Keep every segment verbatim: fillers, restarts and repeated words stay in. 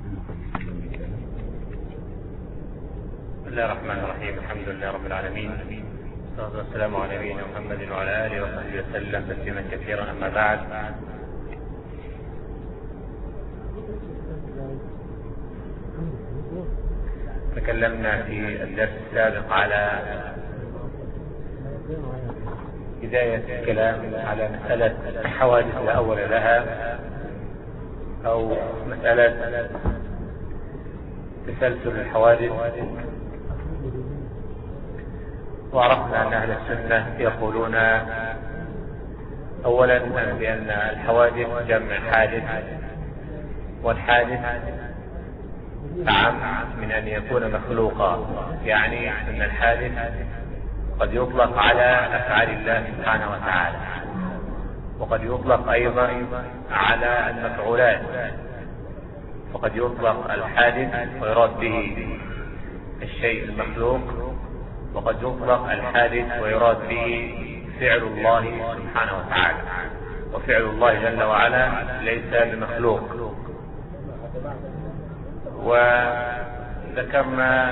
بسم الله الرحمن الرحيم. الحمد لله رب العالمين، والصلاة والسلام على نبينا محمد وعلى آله وصحبه وسلم تسليما كثيرا. أما بعد، تكلمنا في الدرس السابق على بداية الكلام على مسألة الحوادث لا أول لها، أو مسألة تسلسل الحوادث. وعرفنا أن أهل السنة يقولون أولا بأن الحوادث جمع حادث، والحادث أعم من أن يكون مخلوقا، يعني أن الحادث قد يطلق على أفعال الله سبحانه وتعالى، وقد يطلق أيضا على المفعولات، فقد يطلق الحادث ويراد به الشيء المخلوق، وقد يطلق الحادث ويراد به فعل الله سبحانه وتعالى، وفعل الله جل وعلا ليس بمخلوق. وذكرنا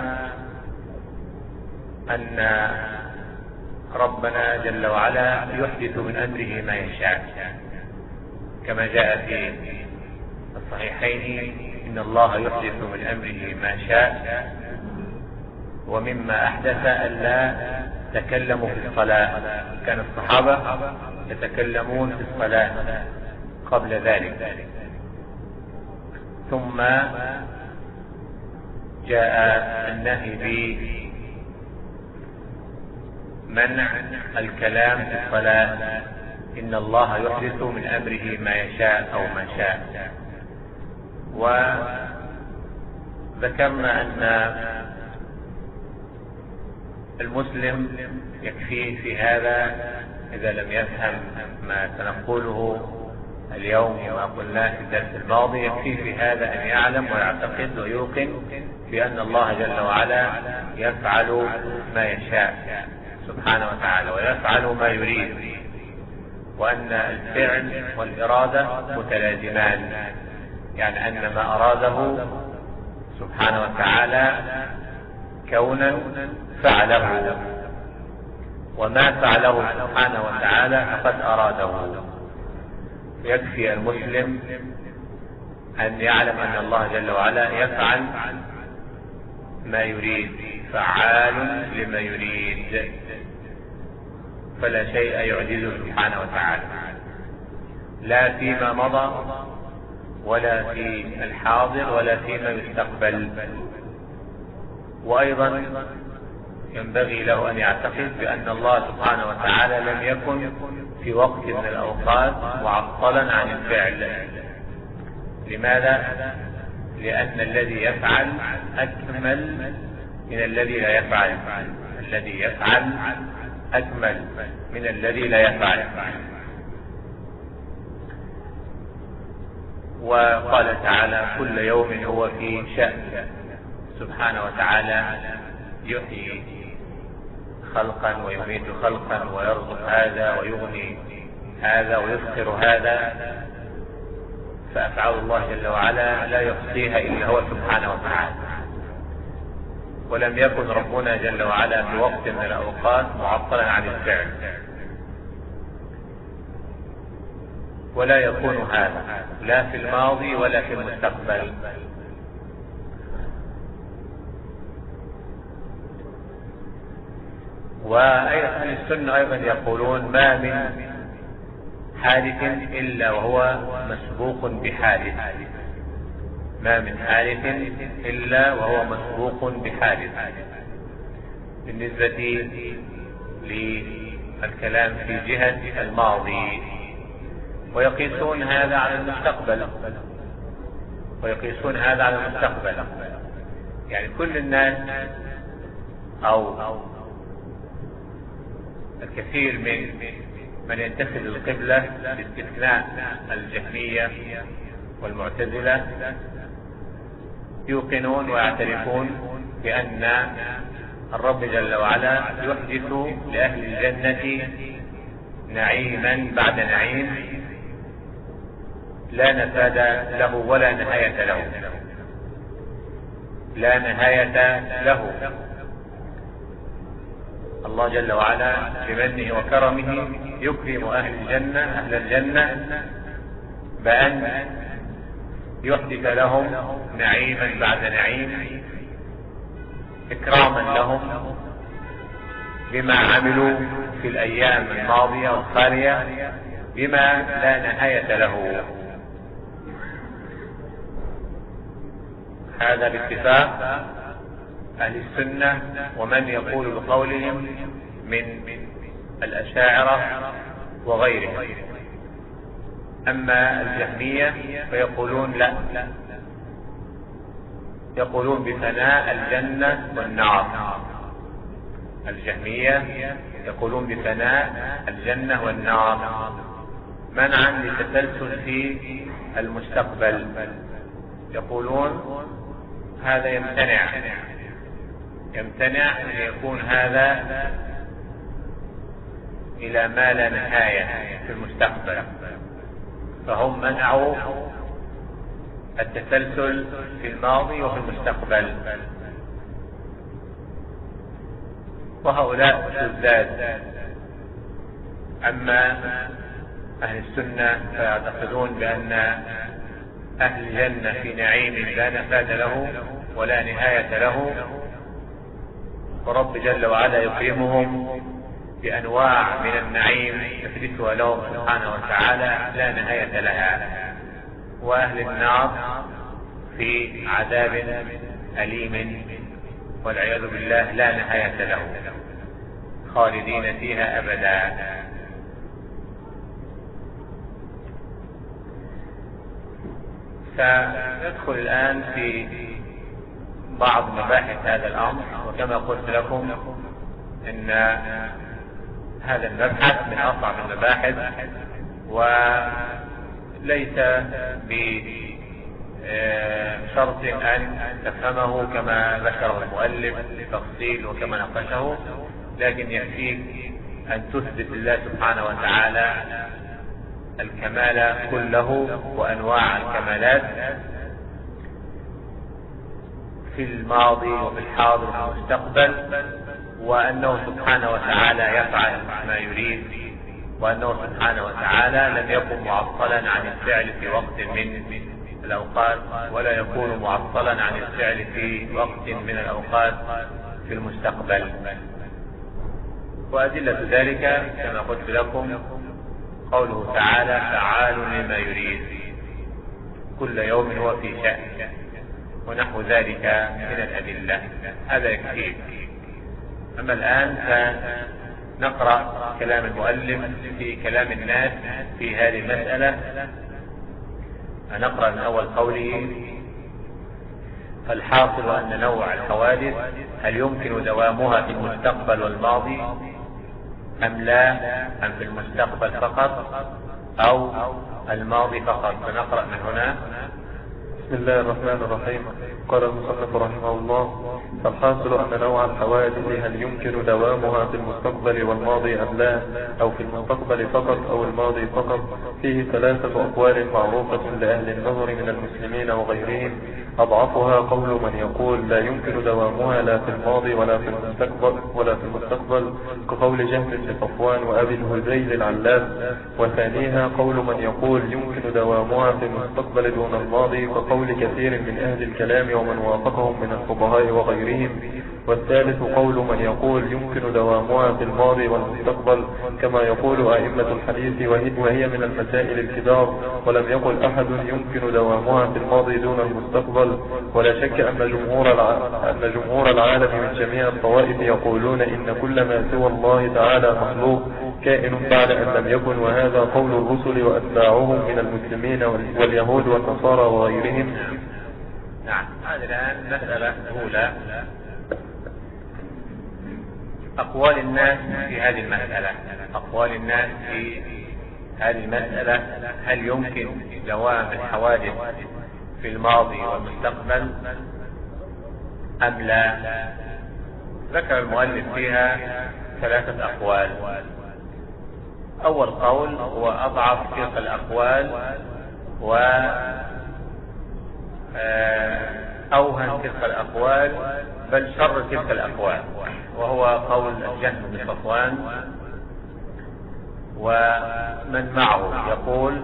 أن ربنا جل وعلا يحدث من أمره ما يشاء، كما جاء في الصحيحين: إن الله يحدث من أمره ما شاء. ومما أحدث ألا تكلموا في الصلاة، كان الصحابة يتكلمون في الصلاة قبل ذلك، ثم جاء النهي بمنع الكلام في الصلاة: إن الله يحدث من أمره ما يشاء أو ما شاء. وذكرنا أن المسلم يكفيه في هذا إذا لم يفهم ما سنقوله اليوم وما قلناه في الدرس الماضي، يكفيه في هذا أن يعلم ويعتقد ويوقن بأن الله جل وعلا يفعل ما يشاء سبحانه وتعالى، ويفعل ما يريد، وأن الفعل والإرادة متلازمان، يعني أن ما أراده سبحانه وتعالى كونا فعله، وما فعله سبحانه وتعالى فقد أراده. يكفي المسلم أن يعلم أن الله جل وعلا يفعل ما يريد، فعال لما يريد، فلا شيء يعجزه سبحانه وتعالى، لا فيما مضى ولا في الحاضر ولا فيما يستقبل. وأيضا ينبغي له أن يعتقد بأن الله سبحانه وتعالى لم يكن في وقت من الأوقات معطلا عن الفعل. لماذا؟ لأن الذي يفعل أكمل من الذي لا يفعل، الذي يفعل أكمل من الذي لا يفعل. وقال تعالى: كل يوم هو في شأن، سبحانه وتعالى يحيي خلقا ويميت خلقا، ويرزق هذا ويغني هذا ويفقر هذا، فأفعال الله جل وعلا لا يحصيها إلا هو سبحانه وتعالى. ولم يكن ربنا جل وعلا في وقت من الأوقات معطلا عن الفعل، ولا يكون هذا لا في الماضي ولا في المستقبل. وأهل السنة أيضا يقولون: ما من حادث إلا وهو مسبوق بحادث، ما من حادث إلا وهو مسبوق بحادث، بالنسبة للكلام في جهة الماضي. ويقيسون هذا على المستقبل، ويقيسون هذا على المستقبل، يعني كل الناس أو الكثير من من ينتسب للقبلة باستثناء الجهمية والمعتزلة يوقنون ويعترفون بأن الرب جل وعلا يحدث لأهل الجنة نعيما بعد نعيم لا نفاد له ولا نهاية له. لا نهاية له. الله جل وعلا بمنه وكرمه يكرم أهل الجنة أهل الجنة بأن يحدث لهم نعيما بعد نعيم إكراما لهم بما عملوا في الأيام الماضية والخالية بما لا نهاية له. هذا باتفاق أهل السنة ومن يقول بقولهم من الأشاعرة وغيرهم. أما الجهمية فيقولون لا، يقولون بفناء الجنة والنار. الجهمية يقولون بفناء الجنة والنار منعا للتسلسل في المستقبل. يقولون هذا يمتنع يمتنع أن يكون هذا إلى ما لا نهاية في المستقبل، فهم منعوا التسلسل في الماضي وفي المستقبل. وهؤلاء شذاذ. أما أهل السنة فيعتقدون بأن أهل الجنة في نعيم لا نفاد له ولا نهاية له، ورب جل وعلا يقيمهم بأنواع من النعيم يحدثها لهم سبحانه وتعالى لا نهاية لها. وأهل النار في عذاب أليم والعياذ بالله لا نهاية له خالدين فيها أبدا. سندخل الآن في بعض مباحث هذا الأمر، وكما قلت لكم إن هذا المبحث من أصعب المباحث وليس بشرط أن تفهمه كما ذكره المؤلف بتفصيل وكما ناقشه، لكن يكفيك أن تثبت لله سبحانه وتعالى الكمال كله وأنواع الكمالات في الماضي وفي الحاضر وفي المستقبل، وأنه سبحانه وتعالى يفعل ما يريد، وأنه سبحانه وتعالى لم يكن معطلا عن الفعل في وقت من الأوقات ولا يكون معطلا عن الفعل في وقت من الأوقات في المستقبل. وأدلة ذلك كما قلت لكم قوله تعالى فعال لما يريد كل يوم هو في شأن ونحو ذلك من الأدلة. هذا يكفي. أما الآن فنقرأ كلام المؤلف في كلام الناس في هذه المسألة. نقرأ من أول قوله فالحاصل أن نوع الحوادث هل يمكن دوامها في المستقبل والماضي أم لا، أم في المستقبل فقط أو الماضي فقط. فنقرأ من هنا. بسم الله الرحمن الرحيم. قال المصنف رحمه الله فالحاصل أن نوع الحوادث هل يمكن دوامها في المستقبل والماضي أم لا، أو في المستقبل فقط أو الماضي فقط، فيه ثلاثة أقوال معروفة لأهل النظر من المسلمين وغيرهم. أضعفها قول من يقول لا يمكن دوامها لا في الماضي ولا في المستقبل ولا في المستقبل كقول جهم بن صفوان وأبي الهذيل العلاف. وثانيها قول من يقول يمكن دوامها في المستقبل دون الماضي كقول كثير من أهل الكلام ومن وافقهم من الفقهاء وغيرهم. والثالث قول من يقول يمكن دوامها في الماضي والمستقبل كما يقول أئمة الحديث وهي من المسائل الكبار، ولم يقل أحد يمكن دوامها في الماضي دون المستقبل. ولا شك أن جمهور أن جمهور العالم من جميع الطوائف يقولون إن كل ما سوى الله تعالى مخلوق كائن بعد أن لم يكن، وهذا قول الرسل وأتباعهم من المسلمين واليهود والنصارى وغيرهم. نعم. هذه الآن مسألة أولى أقوال الناس في هذه المسألة. أقوال الناس في هذه المسألة هل يمكن دوام الحوادث في الماضي والمستقبل أم لا. ذكر المؤلف فيها ثلاثة أقوال. أول قول هو أضعف تلك الأقوال وأقل أوهن تلك الأقوال بل شر تلك الأقوال، وهو قول الجهم بن صفوان ومن معه، يقول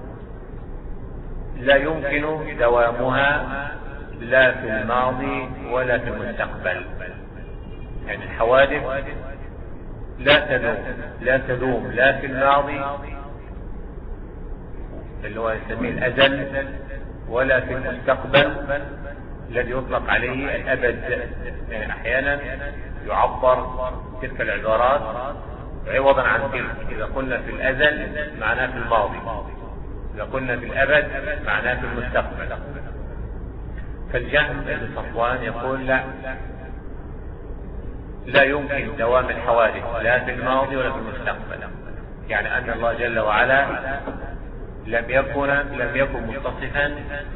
لا يمكن دوامها لا في الماضي ولا في المستقبل. يعني الحوادث لا تدوم لا تدوم لا في الماضي اللي هو يسميه الأزل ولا في المستقبل الذي يطلق عليه الأبد. يعني أحيانا يعبر تلك العبارات عوضا عن تلك. إذا قلنا في الأزل معناه في الماضي، إذا قلنا في الأبد معناه في المستقبل. فالجهم بن صفوان يقول لا لا يمكن دوام الحوادث لا في الماضي ولا في المستقبل. يعني أن الله جل وعلا لم يكن لم يكن متصفا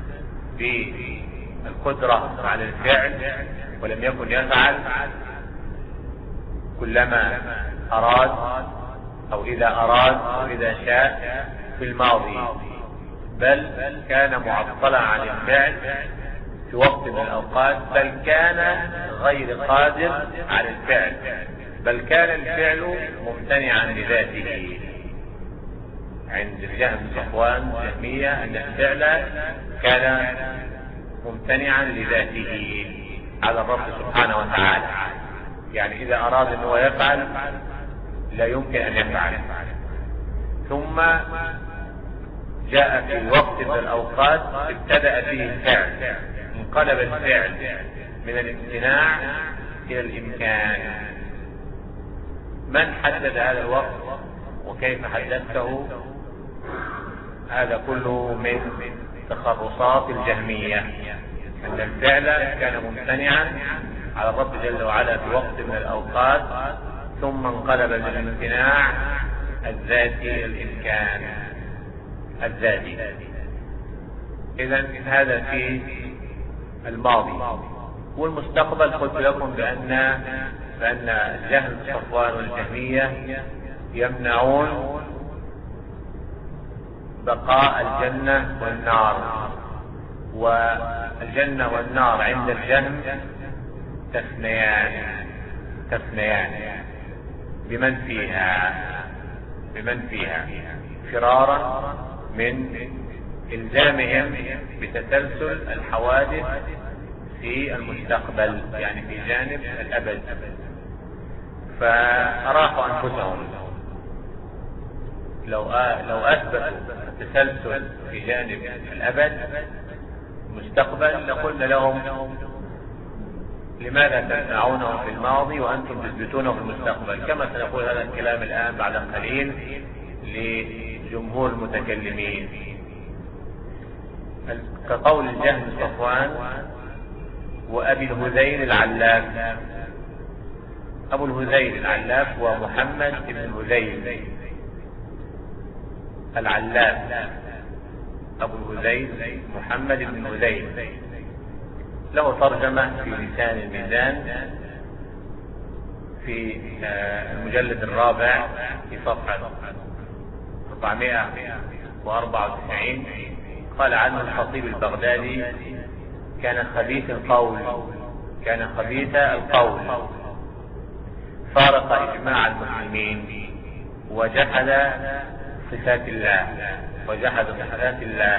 بالقدرة على الفعل، ولم يكن يفعل كلما أراد أو إذا أراد أو إذا شاء في الماضي، بل كان معطلا عن الفعل في وقت من الأوقات، بل كان غير قادر على الفعل، بل كان الفعل ممتنعا لذاته. عند الجهم بن صفوان الجهمية أن الفعل كان ممتنعا لذاته على الرب سبحانه وتعالى. يعني إذا أراد أن هو يفعل لا يمكن أن يفعل، ثم جاء في وقت من الأوقات ابتدأ فيه الفعل، انقلب الفعل من الامتناع إلى الإمكان. من حدد هذا الوقت وكيف حددته؟ هذا كله من تخرصات الجهمية، أن الفعل كان ممتنعا على الرب جل وعلا في وقت من الأوقات، ثم انقلب من الامتناع الذاتي الإمكان الذاتي. إذن هذا في الماضي. والمستقبل قلت لكم بأن بأن الجهم بن صفوان والجهمية يمنعون بقاء الجنة والنار، والجنة والنار عند الجهم تثنيان تثنيان بمن فيها بمن فيها فرارا من إلزامهم بتسلسل الحوادث في المستقبل، يعني في جانب الأبد، فأراحوا أنفسهم. لو لو أثبتوا التسلسل في جانب الأبد مستقبل لقلنا لهم لماذا تمنعونه في الماضي وأنتم تثبتونه في المستقبل، كما سنقول هذا الكلام الآن بعد قليل لجمهور المتكلمين. كقول الجهم بن صفوان وأبي الهذيل العلاف. أبو الهذيل العلاف هو محمد بن الهذيل العلاف. أبو الهذيل محمد بن الهذيل له ترجمة في لسان الميزان في المجلد الرابع في صفحة أربعمائة وأربعة وتسعين. قال عنه الخطيب البغدادي كان خبيث القول كان خبيث القول فارق إجماع المسلمين وجحد صفات الله وجحد صفات الله.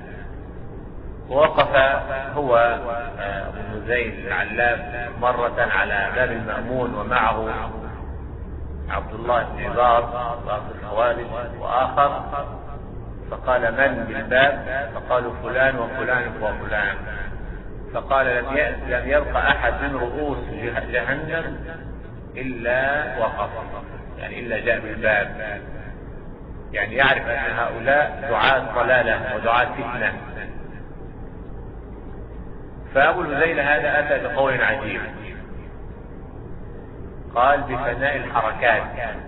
ووقف هو أبو الهذيل العلاف مرة على باب المأمون ومعه عبد الله بن عباد رأس الخوارج وآخر، فقال من بالباب؟ فقالوا فلان وفلان وفلان. فقال لم يبقى أحد من رؤوس جهنم إلا وقف، يعني إلا جاء بالباب، يعني يعرف أن هؤلاء دعاة ضلالة ودعاة فتنة. فأبو الهذيل هذا أتى بقول عجيب، قال بفناء الحركات،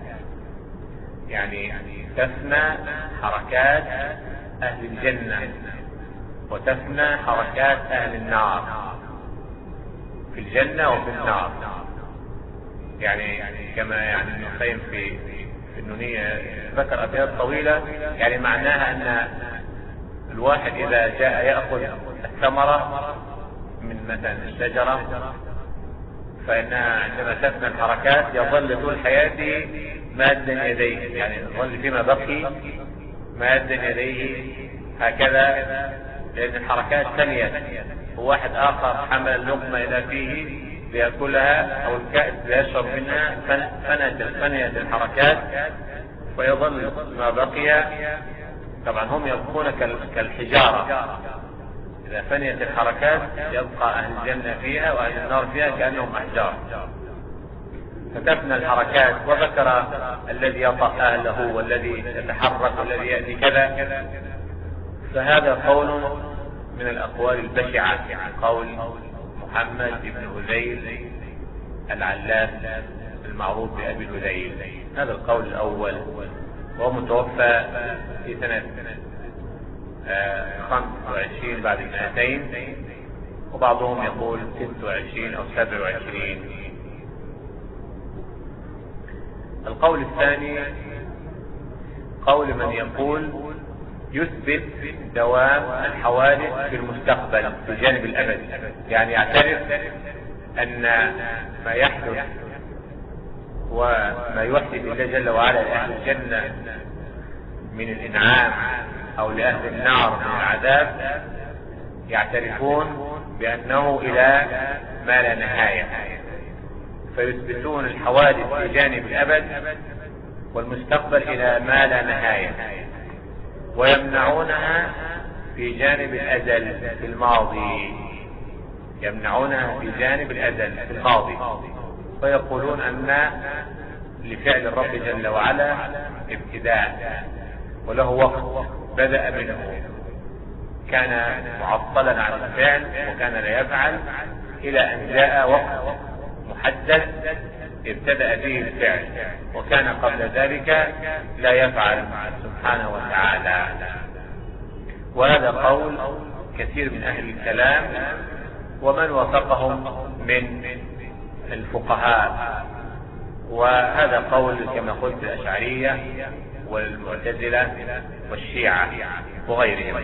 يعني تفنى حركات أهل الجنة وتفنى حركات أهل النار في الجنة وفي النار. يعني كما يعني ابن القيم في في النونية ذكر أبيات طويلة، يعني معناها أن الواحد إذا جاء يأخذ الثمرة من مثلا الشجرة، فإنها عندما تفنى الحركات يظل طول حياته مادا يديه، يعني يظل فيما بقي مادا يديه هكذا، لأن الحركات ثانية. وواحد آخر حمل اللقمة إلى فيه ليأكلها أو الكأس ليشرب منها، فنيت الحركات ويظل ما بقي. طبعا هم يبقون كالحجارة، إذا فنيت الحركات يبقى أهل الجنة فيها وأهل النار فيها كأنهم أحجار. فتفنى الحركات، وذكر الذي يطأ أهله والذي يتحرك والذي يأتي كذا. فهذا قول من الأقوال البشعة، قول محمد بن هذيل العلاف المعروف بأبي الهذيل. هذا القول الأول، وهو متوفى في سنة خمسة وعشرين بعد المئتين، وبعضهم يقول ستة وعشرين أو سبعة وعشرين. القول الثاني قول من يقول يثبت دوام الحوادث في المستقبل في جانب الأبد، يعني يعترف أن ما يحدث وما يحدث الله جل وعلا لأهل الجنة من الإنعام أو لأهل النار من العذاب يعترفون بأنه إلى ما لا نهاية، فيثبتون الحوادث في جانب الأبد والمستقبل إلى ما لا نهاية، ويمنعونها في جانب الأزل في الماضي، يمنعونها في جانب الأزل في الماضي، ويقولون أن لفعل الرب جل وعلا ابتداء وله وقت بدأ منه، كان معطلا عن الفعل وكان لا يفعل إلى أن جاء وقت محدد ابتدأ به الفعل، وكان قبل ذلك لا يفعل سبحانه وتعالى. وهذا قول كثير من أهل الكلام ومن وافقهم من الفقهاء، وهذا قول كما قلت الأشعرية والمعتزلة والشيعة وغيرهم.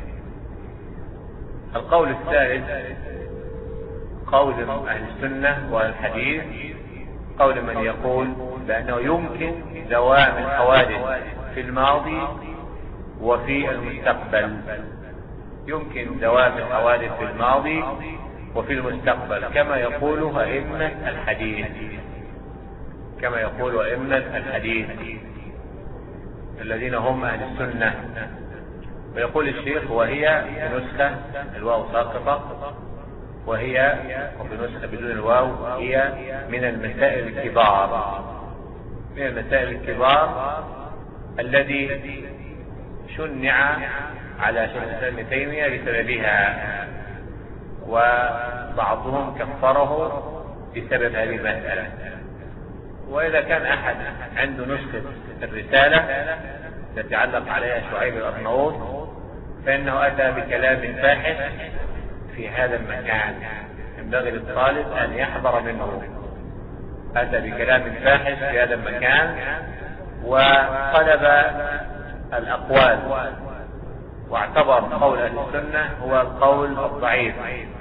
القول الثالث قول أهل السنة والحديث، قول من يقول بأنه يمكن دوام الحوادث في الماضي وفي المستقبل، يمكن دوام الحوادث في الماضي وفي المستقبل كما يقول أئمة الحديث، كما يقول أئمة الحديث الذين هم أهل السنة. ويقول الشيخ وهي في نسخة الواو ساقطة، وهي وفي نسخة بدون الواو هي من المسائل الكبار، من المسائل الكبار الذي شنع على شيخ الإسلام ابن تيمية بسببها، وبعضهم كفره بسبب هذه المسألة. وإذا كان أحد عنده نسخة الرسالة التي علق عليها شعيب الأرناؤوط فإنه أتى بكلام فاحش في هذا المكان، ينبغي للطالب أن يحذر منه. أتى بكلام فاحش في هذا المكان وقلب الأقوال، واعتبر قول أهل السنة هو القول الضعيف،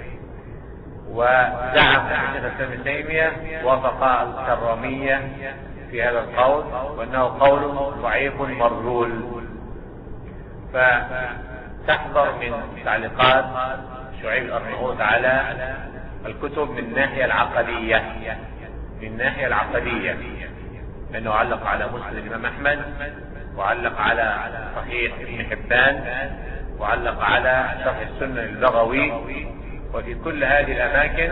ودعم شيخ الإسلام ابن تيمية وافق الكرامية في هذا القول وأنه قول ضعيف مرذول. فتحذر من تعليقات شعيب الأرناؤوط على الكتب من الناحية العقدية، من الناحية العقدية لأنه علق على مسند الإمام أحمد، وعلق على صحيح ابن حبان، وعلق على شرح السنة البغوي، وفي كل هذه الأماكن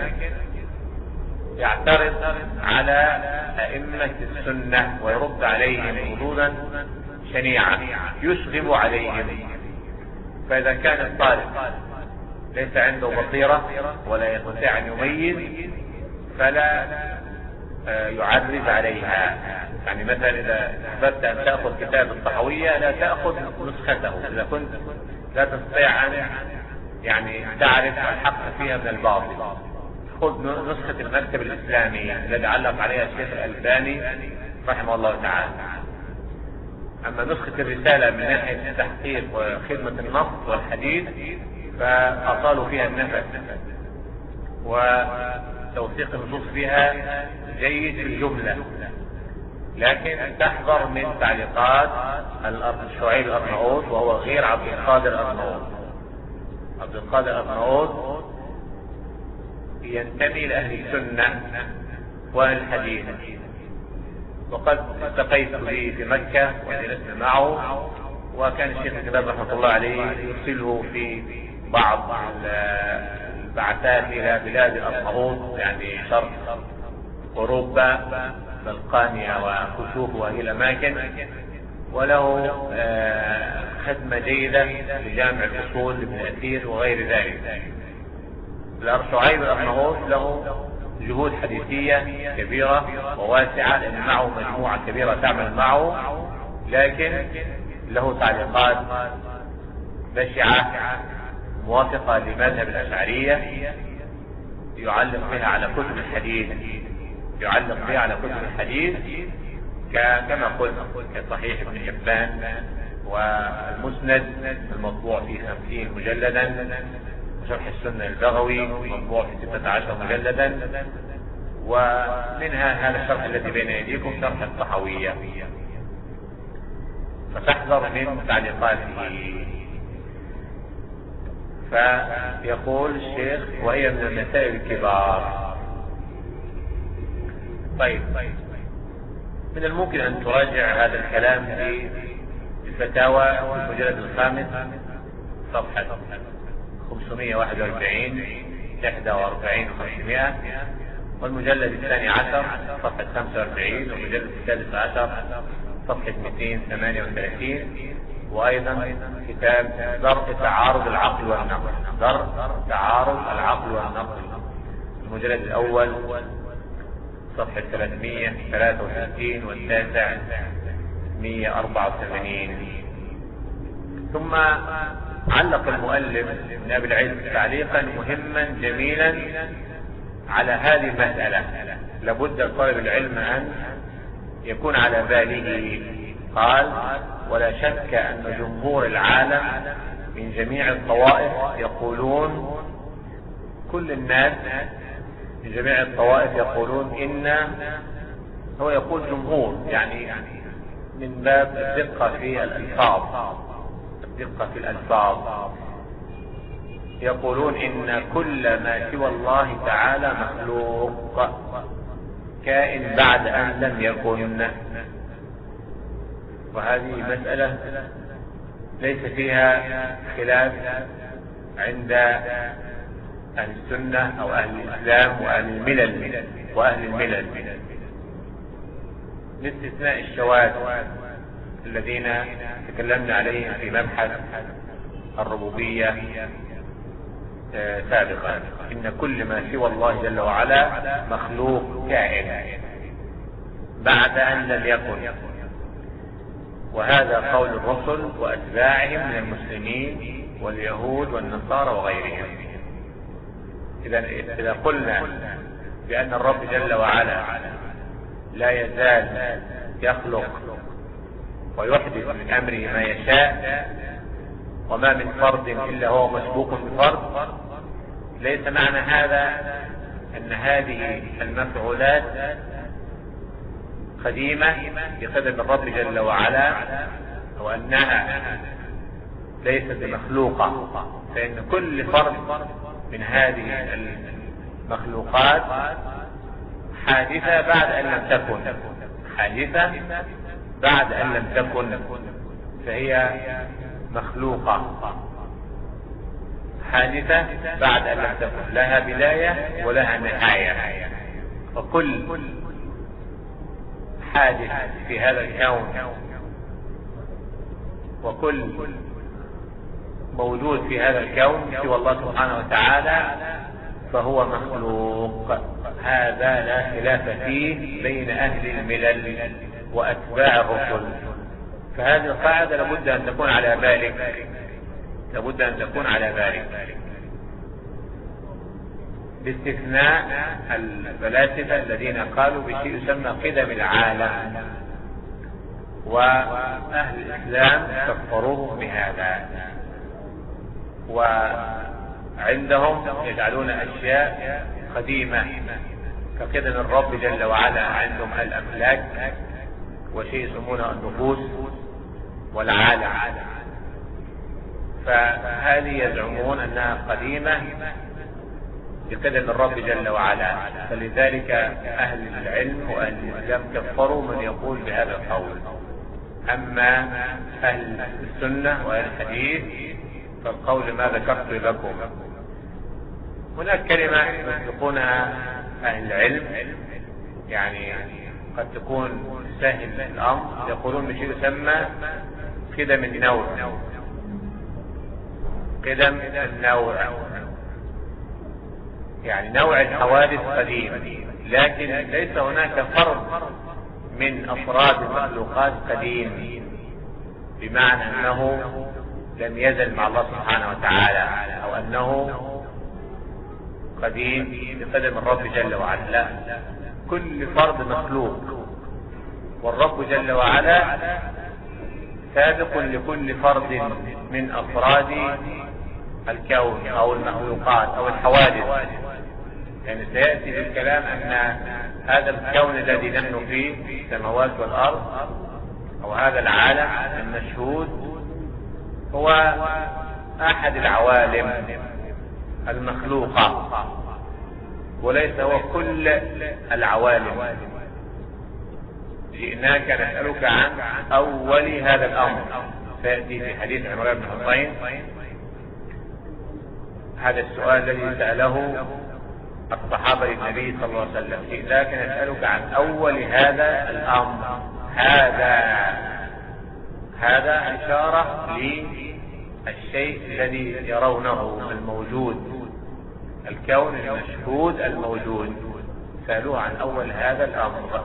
يعترض على أئمة السنة ويرد عليهم ردودا شنيعة يشغب عليهم. فإذا كان الطالب ليس عنده بصيرة ولا يستطيع أن يميز فلا يعرض عليها. يعني مثلا إذا أحببت أن تأخذ كتاب الطحوية لا تأخذ نسخته، إذا كنت لا تستطيع أن يعني تعرف الحق فيها من الباطل خذ نسخة المكتب الإسلامي الذي علق عليها الشيخ الألباني رحمه الله تعالى. أما نسخة الرسالة من ناحية التحقيق وخدمة النص والحديث فأطالوا فيها النفس، وتوثيق النصوص فيها جيد في الجملة، لكن تحذر من تعليقات شعيب الأرناؤوط، وهو غير عبد القادر الأرناؤوط. عبد القادر الأرناؤوط ينتمي لأهل السنة وأهل الحديث، وقد التقيت به في مكة وجلسنا معه، وكان الشيخ الكباب رحمة الله عليه يرسله في بعض البعثات إلى بلاد الأرناؤوط، يعني شرق أوروبا، بلقانيا وكشوف وهي الأماكن، وله خدمة جيدة لجامع الأصول لابن أثير وغير ذلك. شعيب الأرناؤوط له جهود حديثية كبيرة وواسعة، لأن معه مجموعة كبيرة تعمل معه، لكن له تعليقات بشعة موافقة لمذهب الأشعرية، يعلق بها على كتب الحديث يعلق بها على كتب الحديث كما قلت كصحيح ابن حبان والمسند المطبوع في خمسين مجلدا، وشرح السنة البغوي مطبوع في ستة عشر مجلدا، ومنها هذا الشرح الذي بين يديكم شرح الطحاوية، فتحذر من تعليقاته. فيقول الشيخ وهي من المسائل الكبار. طيب، من الممكن أن تراجع هذا الكلام في الفتاوى في المجلد الخامس صفحة خمسمائة وواحد وأربعين إحدى وأربعين وخمسمائة، والمجلد الثاني عشر صفحة خمسة وأربعين، والمجلد الثالث عشر صفحة مئتين وثمانية وثلاثين، وأيضا كتاب درء تعارض العقل والنقل درء تعارض العقل والنقل، المجلد الأول صفحة ثلاثمائة وثلاثة وستين والتاسع مئة وأربعة وثمانين. ثم علق المؤلف ابن أبي العز تعليقا مهما جميلا على هذه المسألة، لابد طالب العلم أن يكون على باله. قال: ولا شك أن جمهور العالم من جميع الطوائف يقولون، كل الناس من جميع الطوائف يقولون إن، هو يقول جمهور يعني من باب الدقة في الألفاظ الدقة في الألفاظ يقولون إن كل ما سوى الله تعالى مخلوق كائن بعد أن لم يكن. وهذه مسألة ليس فيها خلاف عند أهل السنة أو أهل الإسلام وأهل الملل وأهل الملل باستثناء الشواذ الذين تكلمنا عليهم في مبحث الربوبية سابقا. إن كل ما سوى الله جل وعلا مخلوق كائن بعد أن لم يكن، وهذا قول الرسل وأتباعهم من المسلمين واليهود والنصارى وغيرهم. إذا قلنا بأن الرب جل وعلا لا يزال يخلق ويحدث من أمره ما يشاء، وما من فرد إلا هو مسبوق بفرد، ليس معنى هذا أن هذه المفعولات قديمة بقدر الرب جل وعلا، أو أنها ليست بمخلوقة، فإن كل فرد من هذه المخلوقات حادثة بعد أن لم تكن حادثة بعد أن لم تكن فهي مخلوقة حادثة بعد أن لم تكن، لها بداية ولها نهاية. وكل حادث في هذا الكون وكل موجود في هذا الكون سوى الله سبحانه وتعالى فهو مخلوق. هذا لا خلاف فيه بين أهل الملل وأتباع الرسل. فهذه القاعدة لابد أن تكون على بالك لابد أن تكون على بالك باستثناء الفلاسفة الذين قالوا بشيء يسمى قدم العالم، وأهل الإسلام كفروهم بهذا. عندهم يجعلون أشياء قديمة فكده الرب جل وعلا عندهم الأملاك وشيء يسمونه النفوس والعالم، فهذه يزعمون أنها قديمة بقدم الرب جل وعلا. فلذلك أهل العلم وأهل الإسلام كفروا من يقول بهذا القول. أما أهل السنة وأهل الحديث فالقول ما ذكرت لكم. هناك كلمة يطلقونها أهل العلم، يعني قد تكون سهل الأمر، يقولون بشيء يسمى قدم النوع. قدم النوع يعني نوع الحوادث قديم، لكن ليس هناك فرد من أفراد المخلوقات قديم، بمعنى أنه لم يزل مع الله سبحانه وتعالى أو أنه قديم بقدم الرب جل وعلا. لا، كل فرد مخلوق، والرب جل وعلا سابق لكل فرد من أفراد الكون أو المخلوقات أو الحوادث. يعني سيأتي في الكلام أن هذا الكون الذي نحن فيه في السماوات والأرض أو هذا العالم المشهود هو أحد العوالم المخلوقة وليس هو كل العوالم. جئناك نسألك عن أول هذا الأمر، سيأتي في حديث عمران بن حصين هذا السؤال الذي سأله الصحابة للنبي صلى الله عليه وسلم: جئناك نسألك عن أول هذا الأمر. هذا هذا إشارة للشيء الذي يرونه الموجود، الكون المشهود الموجود، سألوه عن أول هذا الأمر.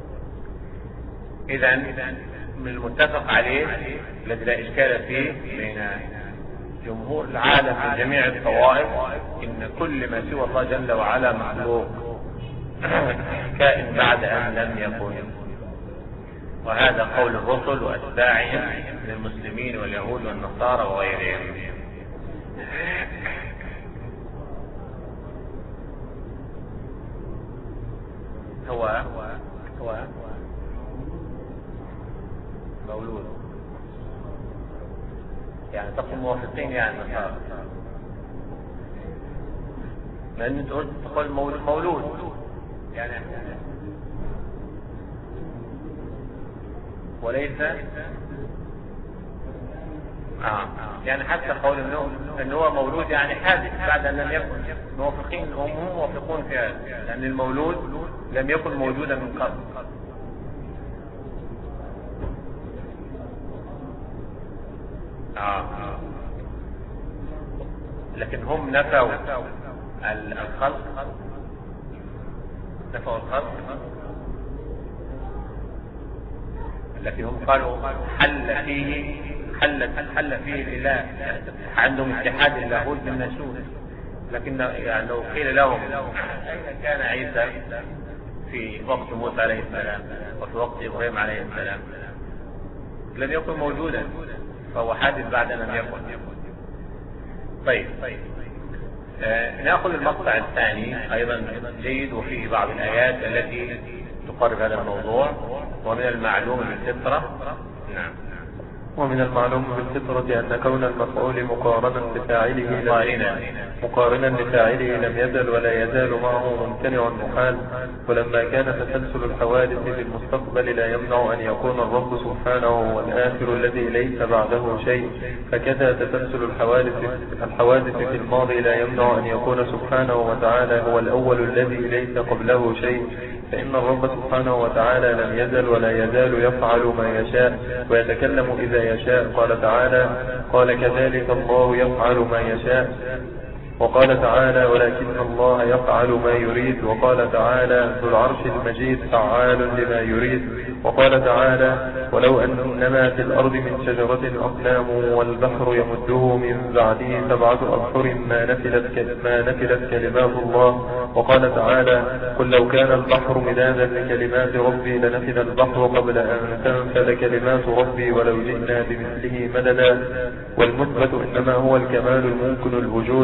إذن من المتفق عليه الذي لا إشكال فيه بين جمهور العالم من جميع الطوائف إن كل ما سوى الله جل وعلا مخلوق كائن بعد أن لم يكن. وهذا قول الرسل وأتباعهم من المسلمين واليهود والنصارى وغيرهم. هو هو مولود، يعني تقول موافقين يعني النصارى، لأن تقول مولود يعني وليس آه. يعني حتى قول انه انه هو مولود يعني حادث بعد ان لم يكن. موافقين هم موافقون في هذا، لان المولود لم يكن موجودا من قبل. آه. لكن هم نفوا الخلق، نفوا الخلق، لكن هم قالوا حل فيه حل حل فيه الإله، عندهم اتحاد اللاهوت بالناسوت. لكن يعني لو قيل لهم أين كان عيسى في وقت موسى عليه السلام وفي وقت إبراهيم عليه السلام؟ لم يكن موجودا، فهو حادث بعد أن لم يكن. طيب آه نأخذ المقطع الثاني أيضا جيد، وفيه بعض الآيات التي تقرب هذا الموضوع. ومن المعلوم بالفطرة نعم ومن المعلوم بالفطرة أن كون المفعول مقارنا لفاعله مقارنا لفاعله لم يزل ولا يزال معه ممتنع محال. ولما كان تسلسل الحوادث في المستقبل لا يمنع أن يكون الرب سبحانه هو الآخر الذي ليس بعده شيء، فكذا تسلسل الحوادث الحوادث في الماضي لا يمنع أن يكون سبحانه وتعالى هو الأول الذي ليس قبله شيء. فإن الرب سبحانه وتعالى لم يزل ولا يزال يفعل ما يشاء ويتكلم إذا يشاء. قال تعالى: قال كذلك الله يفعل ما يشاء. وقال تعالى: ولكن الله يفعل ما يريد. وقال تعالى: ذو العرش المجيد فعال لما يريد. وقال تعالى: ولو أنما في الأرض من شجرة أقلام والبحر يمده من بعده سبعة أبحر ما نفدت ما نفدت كلمات الله. وقال تعالى: قل لو كان البحر مدادا لكلمات ربي لنفد البحر قبل أن تنفد كلمات ربي ولو جئنا بمثله مددا. والمثبت إنما هو الكمال الممكن الوجود، وحين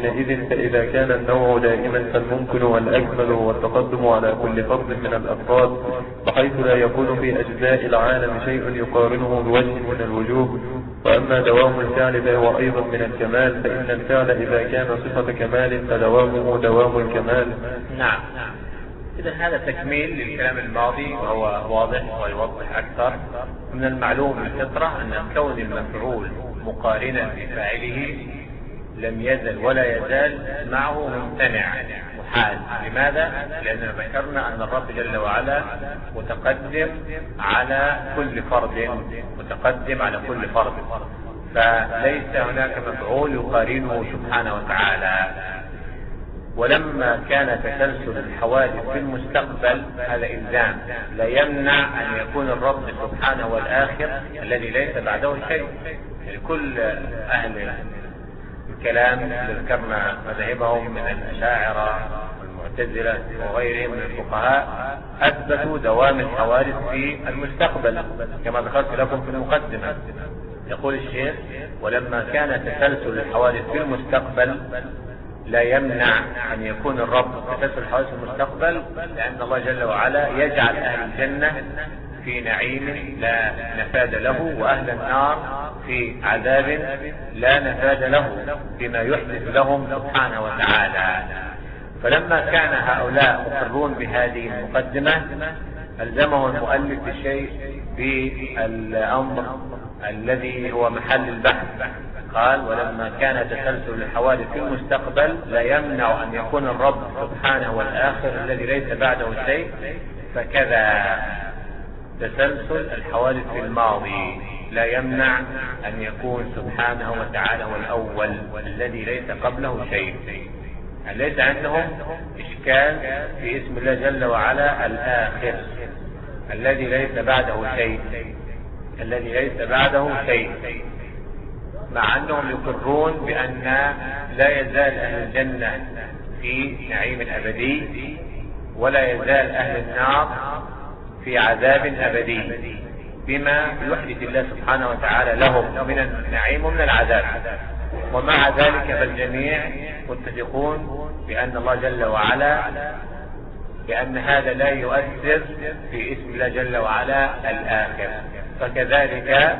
وحينئذ فإذا كان النوع دائما فالممكن والأكمل هو التقدم على كل فرد من الأفراد، بحيث لا يكون في أجزاء العالم شيء يقارنه بوجه من الوجوه. وأما دوام الفعل فهو أيضا من الكمال، فإن الفعل إذا كان صفة كمال فدوامه دوام الكمال. نعم. إذا هذا تكميل للكلام الماضي وهو واضح ويوضح أكثر. من المعلوم بالفطرة أن كون المفعول مقارنا بفاعله لم يزل ولا يزال معه ممتنع محال. لماذا؟ لأننا ذكرنا أن الرب جل وعلا متقدم على كل فرد متقدم على كل فرد فليس هناك مفعول يقارنه سبحانه وتعالى. ولما كان تسلسل الحوادث في المستقبل هذا إلزام لا يمنع أن يكون الرب سبحانه والآخر الذي ليس بعده شيء. لكل أهل الكلام ذكرنا مذاهبهم من الأشاعرة والمعتزلة وغيرهم من الفقهاء أثبتوا دوام الحوادث في المستقبل كما ذكرت لكم في المقدمة. يقول الشيخ: ولما كان تسلسل الحوادث في المستقبل لا يمنع أن يكون الرب تسلسل الحوادث في المستقبل، لأن الله جل وعلا يجعل أهل الجنة في نعيم لا نفاد له، وأهل النار في عذاب لا نفاد له بما يحدث لهم سبحانه وتعالى. فلما كان هؤلاء مقرون بهذه المقدمة ألزمه المؤلف بشيء بالأمر الذي هو محل البحث. قال: ولما كان تسلسل الحوادث في المستقبل لا يمنع أن يكون الرب سبحانه والآخر الذي ليس بعده شيء، فكذا تسلسل الحوادث في الماضي لا يمنع أن يكون سبحانه وتعالى والأول الذي ليس قبله شيء. ليس عندهم إشكال في اسم الله جل وعلا الآخر الذي ليس بعده شيء الذي ليس بعده شيء مع أنهم يقرون بأن لا يزال أهل الجنة في نعيم أبدي ولا يزال أهل النار في عذاب أبدي بما بوحدة الله سبحانه وتعالى لهم من النعيم ومن العذاب. ومع ذلك فالجميع متفقون بأن الله جل وعلا بأن هذا لا يؤثر في اسم الله جل وعلا الآخر. فكذلك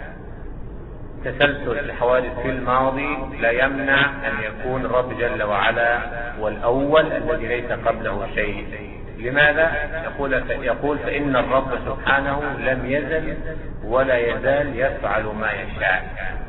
تسلسل الحوادث في الماضي لا يمنع أن يكون الرب جل وعلا والأول الذي ليس قبله شيء. لماذا؟ يقول, يقول فإن الرب سبحانه لم يزل ولا يزال يفعل ما يشاء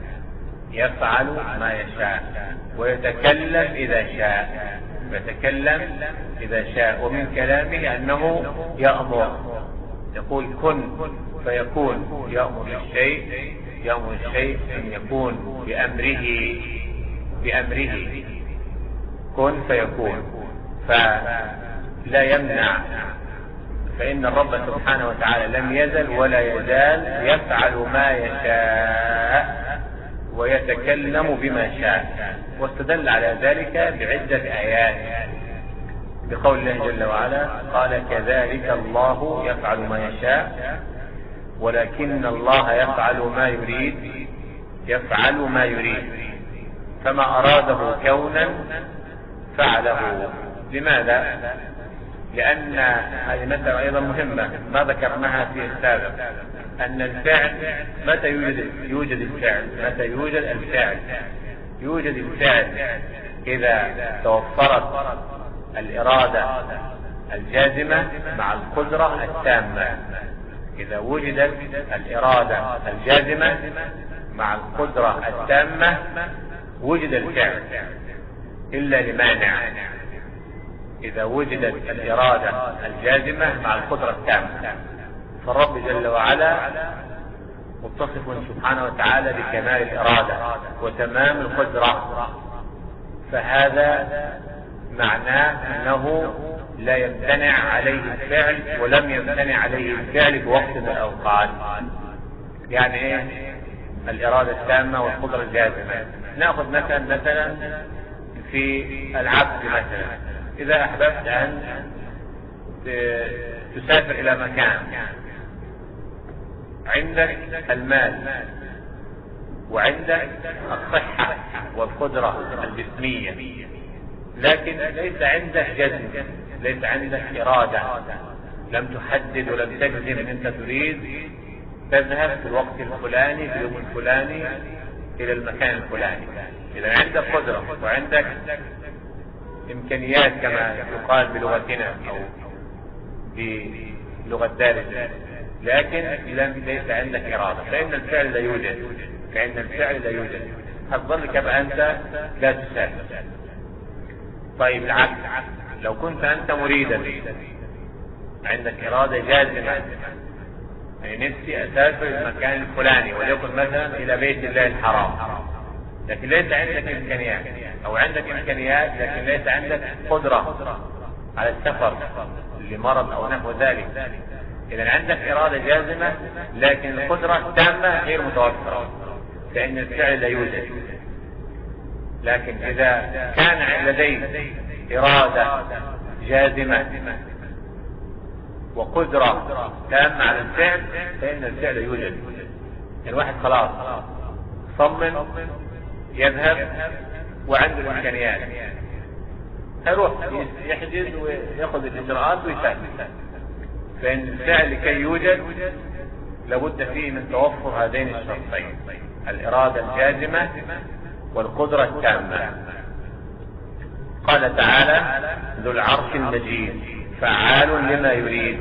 يفعل ما يشاء ويتكلم إذا شاء يتكلم إذا شاء ومن كلامه أنه يأمر. يقول كن فيكون، يأمر الشيء يأمر الشيء أن يكون بأمره بأمره كن فيكون. فلا يمنع فإن الرب سبحانه وتعالى لم يزل ولا يزال يفعل ما يشاء ويتكلم بما شاء. واستدل على ذلك بعدة آيات بقول الله جل وعلا: قال كذلك الله يفعل ما يشاء ولكن الله يفعل ما يريد يفعل ما يريد فما أراده كونا فعله. لماذا؟ لأن هذه مسألة أيضا مهمة ما ذكرناها في السابق، أن الفعل متى يوجد يوجد الفعل متى يوجد الفعل يوجد الفعل إذا توفرت الإرادة الجازمة مع القدرة التامة. إذا وجدت الإرادة الجازمة مع القدرة التامة وجد الفعل إلا لمانع. إذا وجدت الإرادة الجازمة مع القدرة التامة فالرب جل وعلا متصف سبحانه وتعالى بكمال الإرادة وتمام القدرة، فهذا معناه أنه لا يمتنع عليه الفعل ولم يمتنع عليه الفعل في وقت من الأوقات. يعني إيه الإرادة التامة والقدرة الجازمة؟ نأخذ مثلا مثلا في العبد مثلا، إذا أحببت أن تسافر إلى مكان عندك المال وعندك الصحة والقدرة الجسمية، لكن ليس عندك جزم، ليس عندك إرادة، لم تحدد ولم تجزم ان انت تريد تذهب في الوقت الفلاني في اليوم الفلاني الى المكان الفلاني. اذا عندك قدرة وعندك امكانيات كما يقال بلغتنا او بلغة دارس، لكن ليس عندك إرادة، فإن الفعل لا يوجد، فإن الفعل لا يوجد، هتظل كما أنت لا تسافر. طيب العكس، لو كنت أنت مريدا عندك إرادة جازمة، يعني نفسي أسافر المكان الفلاني وليكن مثلا إلى بيت الله الحرام، لكن ليس عندك إمكانيات، أو عندك إمكانيات لكن ليس عندك قدرة على السفر لمرض أو نحو ذلك، إذا عندك إرادة جازمة لكن القدرة تامة غير متوفرة، فإن الفعل لا يوجد. لكن إذا كان لديك إرادة جازمة وقدرة تامة على الفعل فإن الفعل يوجد. الواحد خلاص صمم يذهب وعنده الإمكانيات، هيروح يحجز ويأخذ الإجراءات ويسافر، فإن الفعل كي يوجد لابد فيه من توفر هذين الشرطين، الإرادة الجازمة والقدرة التامة. قال تعالى: ذو العرش المجيد فعال لما يريد،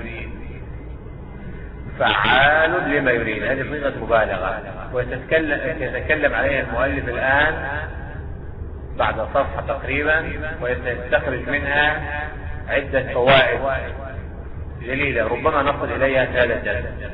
فعال لما يريد، هذه صيغة مبالغة، ويتكلم يتكلم عليها المؤلف الآن بعد صفحة تقريبا، ويستخرج منها عدة فوائد جليلة ربما نصل إليها هذا الجلد.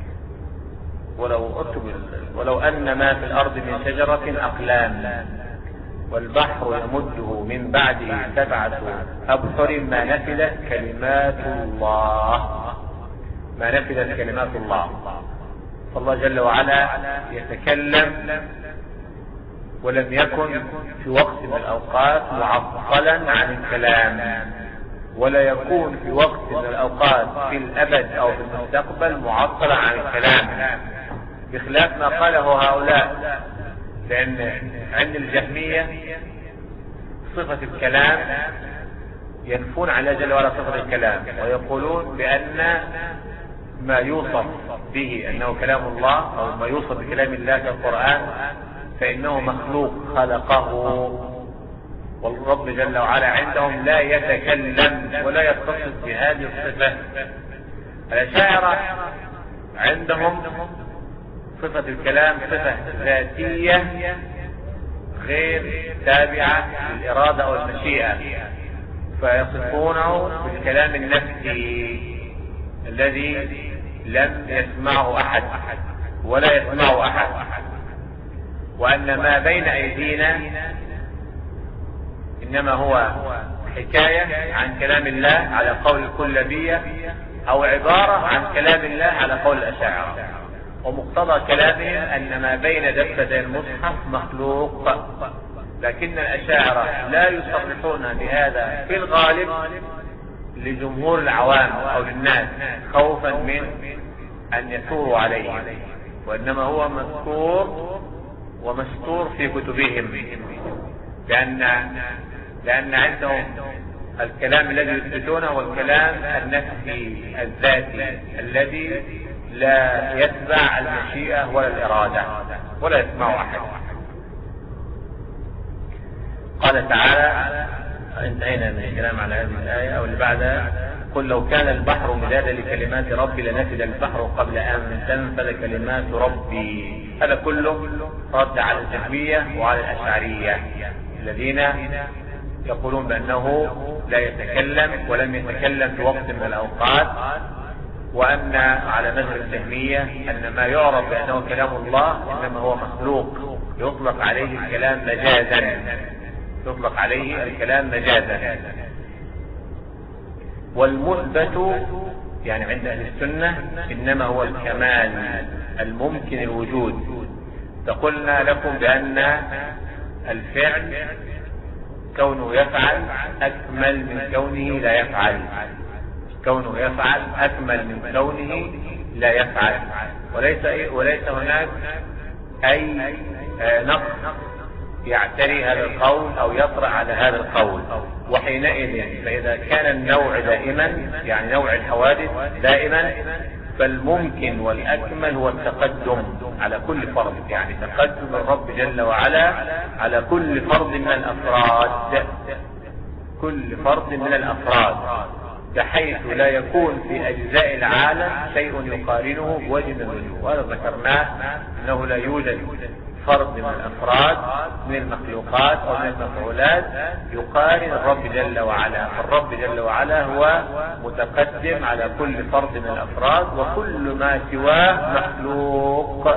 ولو أكتب ولو أن ما في الأرض من شجرة أقلام والبحر يمده من بعده سبعة أبحر ما نفدت كلمات الله، ما نفدت كلمات الله. فالله جل وعلا يتكلم ولم يكن في وقت من الأوقات معطلا عن الكلام، ولا يكون في وقت من الأوقات في الأبد أو في المستقبل معطلا عن الكلام، بخلاف ما قاله هؤلاء، لأن عند الجهمية صفة الكلام ينفون على جل وعلا صفة الكلام، ويقولون بأن ما يوصف به أنه كلام الله أو ما يوصف بكلام الله كالقرآن فإنه مخلوق خلقه، والرب جل وعلا عندهم لا يتكلم ولا يتصف بهذه الصفة. الأشاعرة عندهم صفة الكلام صفة ذاتية غير تابعة للإرادة أو المشيئة، فيصفونه بالكلام النفسي الذي لم يسمعه أحد ولا يسمعه أحد، وأن ما بين أيدينا إنما هو حكاية عن كلام الله على قول الكلابية، أو عبارة عن كلام الله على قول الأشاعرة، ومقتضى كلامهم أن ما بين دفتي المصحف مخلوق. لكن الأشاعرة لا يصرحون بهذا في الغالب لجمهور العوام أو للناس خوفا من أن يثوروا عليه، وإنما هو مذكور ومستور في كتبهم، لأن لأن عندهم الكلام الذي يثبتونه هو الكلام النفسي الذاتي الذي لا يتبع المشيئة ولا الإرادة ولا يسمع أحد. قال تعالى: انتهينا من الكلام على هذه الآية أو اللي بعدها: قل لو كان البحر مدادا لكلمات ربي لنفد البحر قبل أن تنفذ كلمات ربي. هذا كله رد على الجهمية وعلى الأشعرية الذين يقولون بأنه لا يتكلم ولم يتكلم في وقت من الأوقات، وأن على مذهب الجهمية أن ما يعرف بأنه كلام الله إنما هو مخلوق يطلق عليه الكلام مجازا، يطلق عليه الكلام مجازا. والمثبت يعني عند أهل السنة إنما هو الكمال الممكن الوجود. فقلنا لكم بأن الفعل كونه يفعل أكمل من كونه لا يفعل، كونه يفعل أكمل من كونه لا يفعل، وليس وليس هناك أي نص يعتري هذا القول او يطرأ على هذا القول. وحينئذ فاذا كان النوع دائما، يعني نوع الحوادث دائما، فالممكن والاكمل هو التقدم على كل فرد، يعني تقدم الرب جل وعلا على كل فرد من الافراد، كل فرد من الافراد، بحيث لا يكون في اجزاء العالم شيء يقارنه بوجه من الوجوه. وهذا ذكرناه انه لا يوجد فرد من الافراد من المخلوقات او من المفعولات يقارن الرب جل وعلا، فالرب جل وعلا هو متقدم على كل فرد من الافراد، وكل ما سواه مخلوق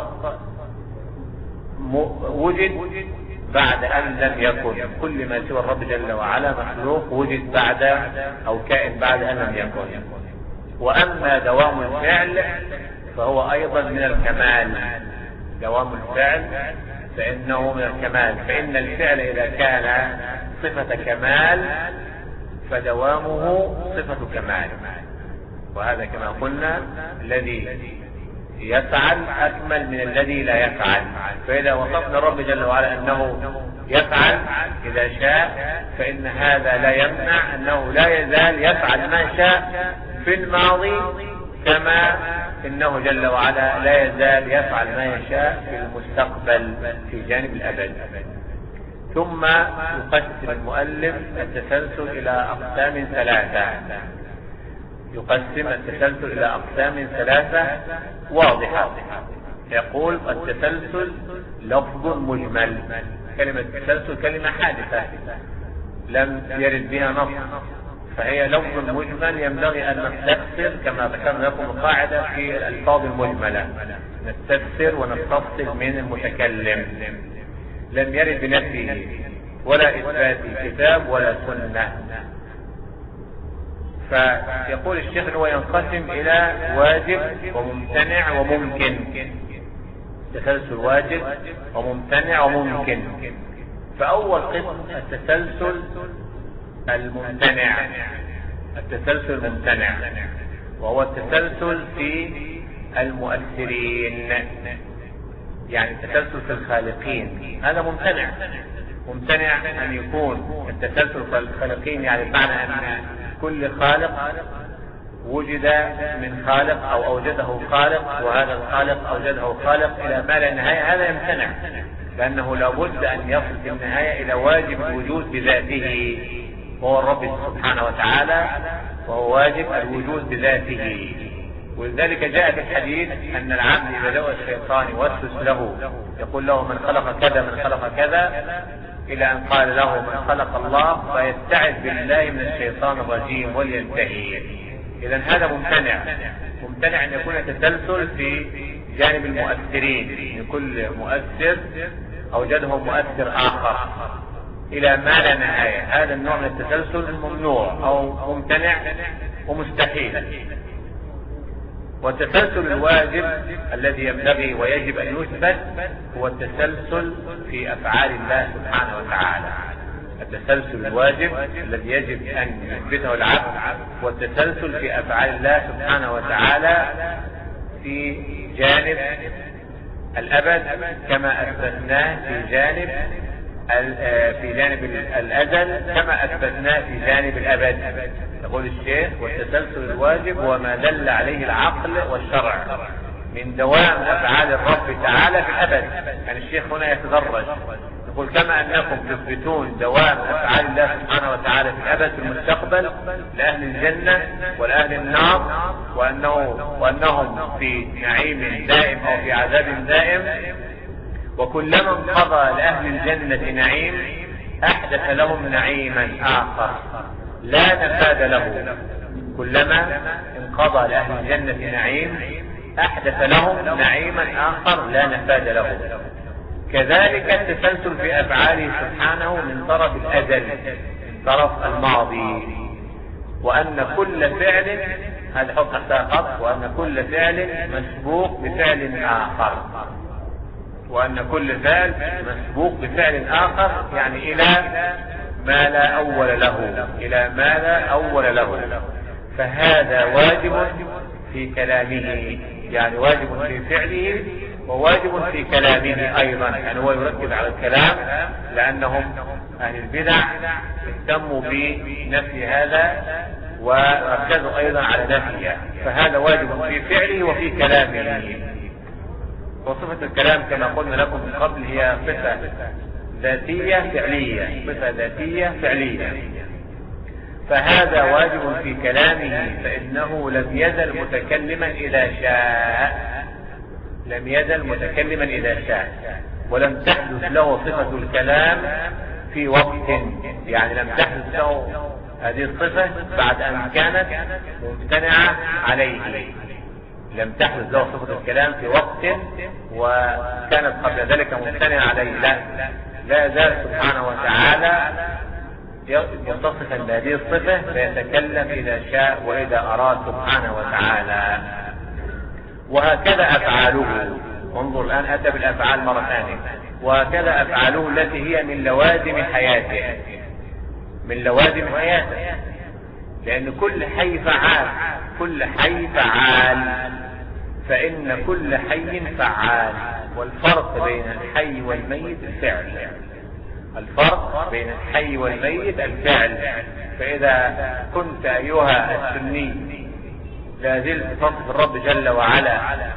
وجد بعد ان لم يكن. كل ما سوى الرب جل وعلا مخلوق وجد بعد او كائن بعد ان لم يكن. واما دوام الفعل فهو ايضا من الكمال. دوام الفعل فانه من الكمال، فان الفعل اذا كان صفة كمال فدوامه صفة كمال. وهذا كما قلنا الذي يفعل اكمل من الذي لا يفعل. فاذا وصفنا الرب جل وعلا انه يفعل اذا شاء، فان هذا لا يمنع انه لا يزال يفعل ما شاء في الماضي، كما انه جل وعلا لا يزال يفعل ما يشاء في المستقبل في جانب الابد. ثم يقسم المؤلف التسلسل الى اقسام ثلاثة. يقسم التسلسل الى اقسام ثلاثة واضحة. يقول التسلسل لفظ مجمل. كلمة التسلسل كلمة حادثة لم يرد بها نص، فهي لفظ مجمل ينبغي ان نستفسر كما ذكرنا لكم القاعدة في الالفاظ المجملة، نستفسر ونستفصل من المتكلم. لم يرد بنفسه ولا اثبات كتاب ولا سنة. فيقول الشيخ هو ينقسم الى واجب وممتنع وممكن. تسلسل واجب وممتنع وممكن. فاول قسم التسلسل الممتنع. التسلسل الممتنع وهو التسلسل في المؤثرين، يعني التسلسل في الخالقين، هذا ممتنع. ممتنع ان يكون التسلسل في الخالقين، يعني بمعنى ان كل خالق وجد من خالق او اوجده خالق، وهذا الخالق اوجده خالق الى ما لا نهاية، هذا يمتنع، لانه لابد ان يصل في النهاية الى واجب الوجود بذاته، وهو الرب سبحانه وتعالى، وهو واجب الوجود بذاته. ولذلك جاء في الحديث ان العبد اذا جاء الشيطان يوسوس له يقول له من خلق كذا من خلق كذا، الى ان قال له من خلق الله، فيستعذ بالله من الشيطان الرجيم ولينتهي. اذا هذا ممتنع. ممتنع ان يكون تسلسل في جانب المؤثرين، ان كل مؤثر اوجده مؤثر اخر الى ما لا نهاية. هذا النوع من التسلسل الممنوع او ممتنع ومستحيل. والتسلسل الواجب الذي ينبغي ويجب ان يثبت هو التسلسل في افعال الله سبحانه وتعالى. التسلسل الواجب الذي يجب ان يثبته العبد هو التسلسل في افعال الله سبحانه وتعالى في جانب الابد، كما اثبتناه في جانب في جانب الازل، كما اثبتناه في جانب الابد. يقول الشيخ والتسلسل الواجب هو ما دل عليه العقل والشرع من دوام افعال الرب تعالى في الابد. يعني الشيخ هنا يتدرج، يقول كما انكم تثبتون دوام افعال الله سبحانه وتعالى في الابد في المستقبل لاهل الجنة ولاهل النار، وانه وانهم في نعيم دائم او في عذاب دائم، وكلما انقضى لأهل الجنة نعيم أحدث لهم نعيما آخر لا نفاد له. كلما انقضى لأهل الجنة نعيم أحدث لهم نعيما آخر لا نفاد له. كذلك التسلسل في أفعاله سبحانه من طرف الأزل، من طرف الماضي، وأن كل فعل، هذا حط تحتها خط، وأن كل فعل مسبوق بفعل آخر، وأن كل فعل مسبوق بفعل آخر، يعني إلى ما لا أول له، إلى ما لا أول له. فهذا واجب في كلامه، يعني واجب في فعله وواجب في كلامه أيضا، يعني هو يركز على الكلام، لأنهم أهل البدع اهتموا بنفي هذا وركزوا أيضا على نفيه، فهذا واجب في فعله وفي كلامه. وصفة الكلام كما قلنا لكم من قبل هي صفة ذاتية فعلية، صفة ذاتية فعلية، فهذا واجب في كلامه، فإنه لم يزل متكلما إذا شاء، لم يزل متكلما إذا شاء، ولم تحدث له صفة الكلام في وقت، يعني لم تحدث له هذه الصفة بعد أن كانت ممتنعة عليه، لم تحدث له صفة الكلام في وقت وكانت قبل ذلك ممتنعة عليه، لا لا زال سبحانه وتعالى متصفا بهذه الصفة، فيتكلم إذا شاء وإذا أراد سبحانه وتعالى. وهكذا أفعاله، انظر الآن أتى بالأفعال مرة ثانية، وهكذا أفعاله التي هي من لوازم حياته، من لوازم حياته، لأن كل حي فعال، كل حي فعال، فإن كل حي فعال. والفرق بين الحي والميت الفعل، الفرق بين الحي والميت الفعل. فإذا كنت أيها السني لا زلت تصف الرب جل وعلا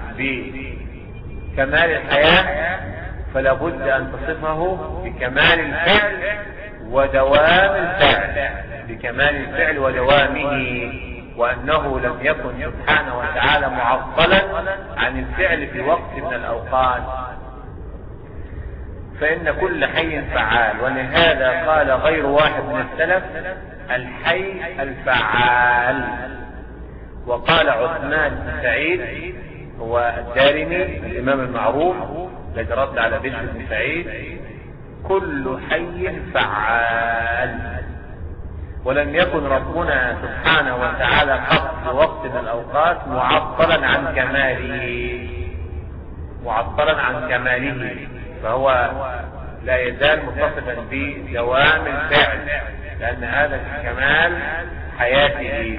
بكمال الحياة، فلا بد أن تصفه بكمال الفعل ودوام الفعل، بكمال الفعل ودوامه، وأنه لم يكن سبحانه وتعالى معطلا عن الفعل في وقت من الأوقات، فإن كل حي فعال. ولهذا قال غير واحد من السلف الحي الفعال. وقال عثمان بن سعيد هو الدارمي الإمام المعروف الذي رد على بشر بن سعيد كل حي فعال. ولم يكن ربنا سبحانه وتعالى قط في وقت من الأوقات معطلا عن كماله، معطلا عن كماله، فهو لا يزال متصفا بدوام الفعل، لأن هذا كمال حياته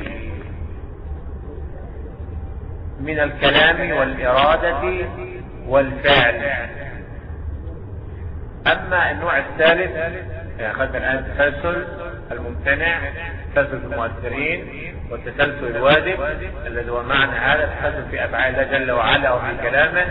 من الكلام والإرادة والفعل. أما النوع الثالث أخذنا الآن التسلسل الممتنع، التسلسل في المؤثرين، والتسلسل الواجب الذي هو معنى هذا التسلسل في أفعال الله جل وعلا وفي كلامه.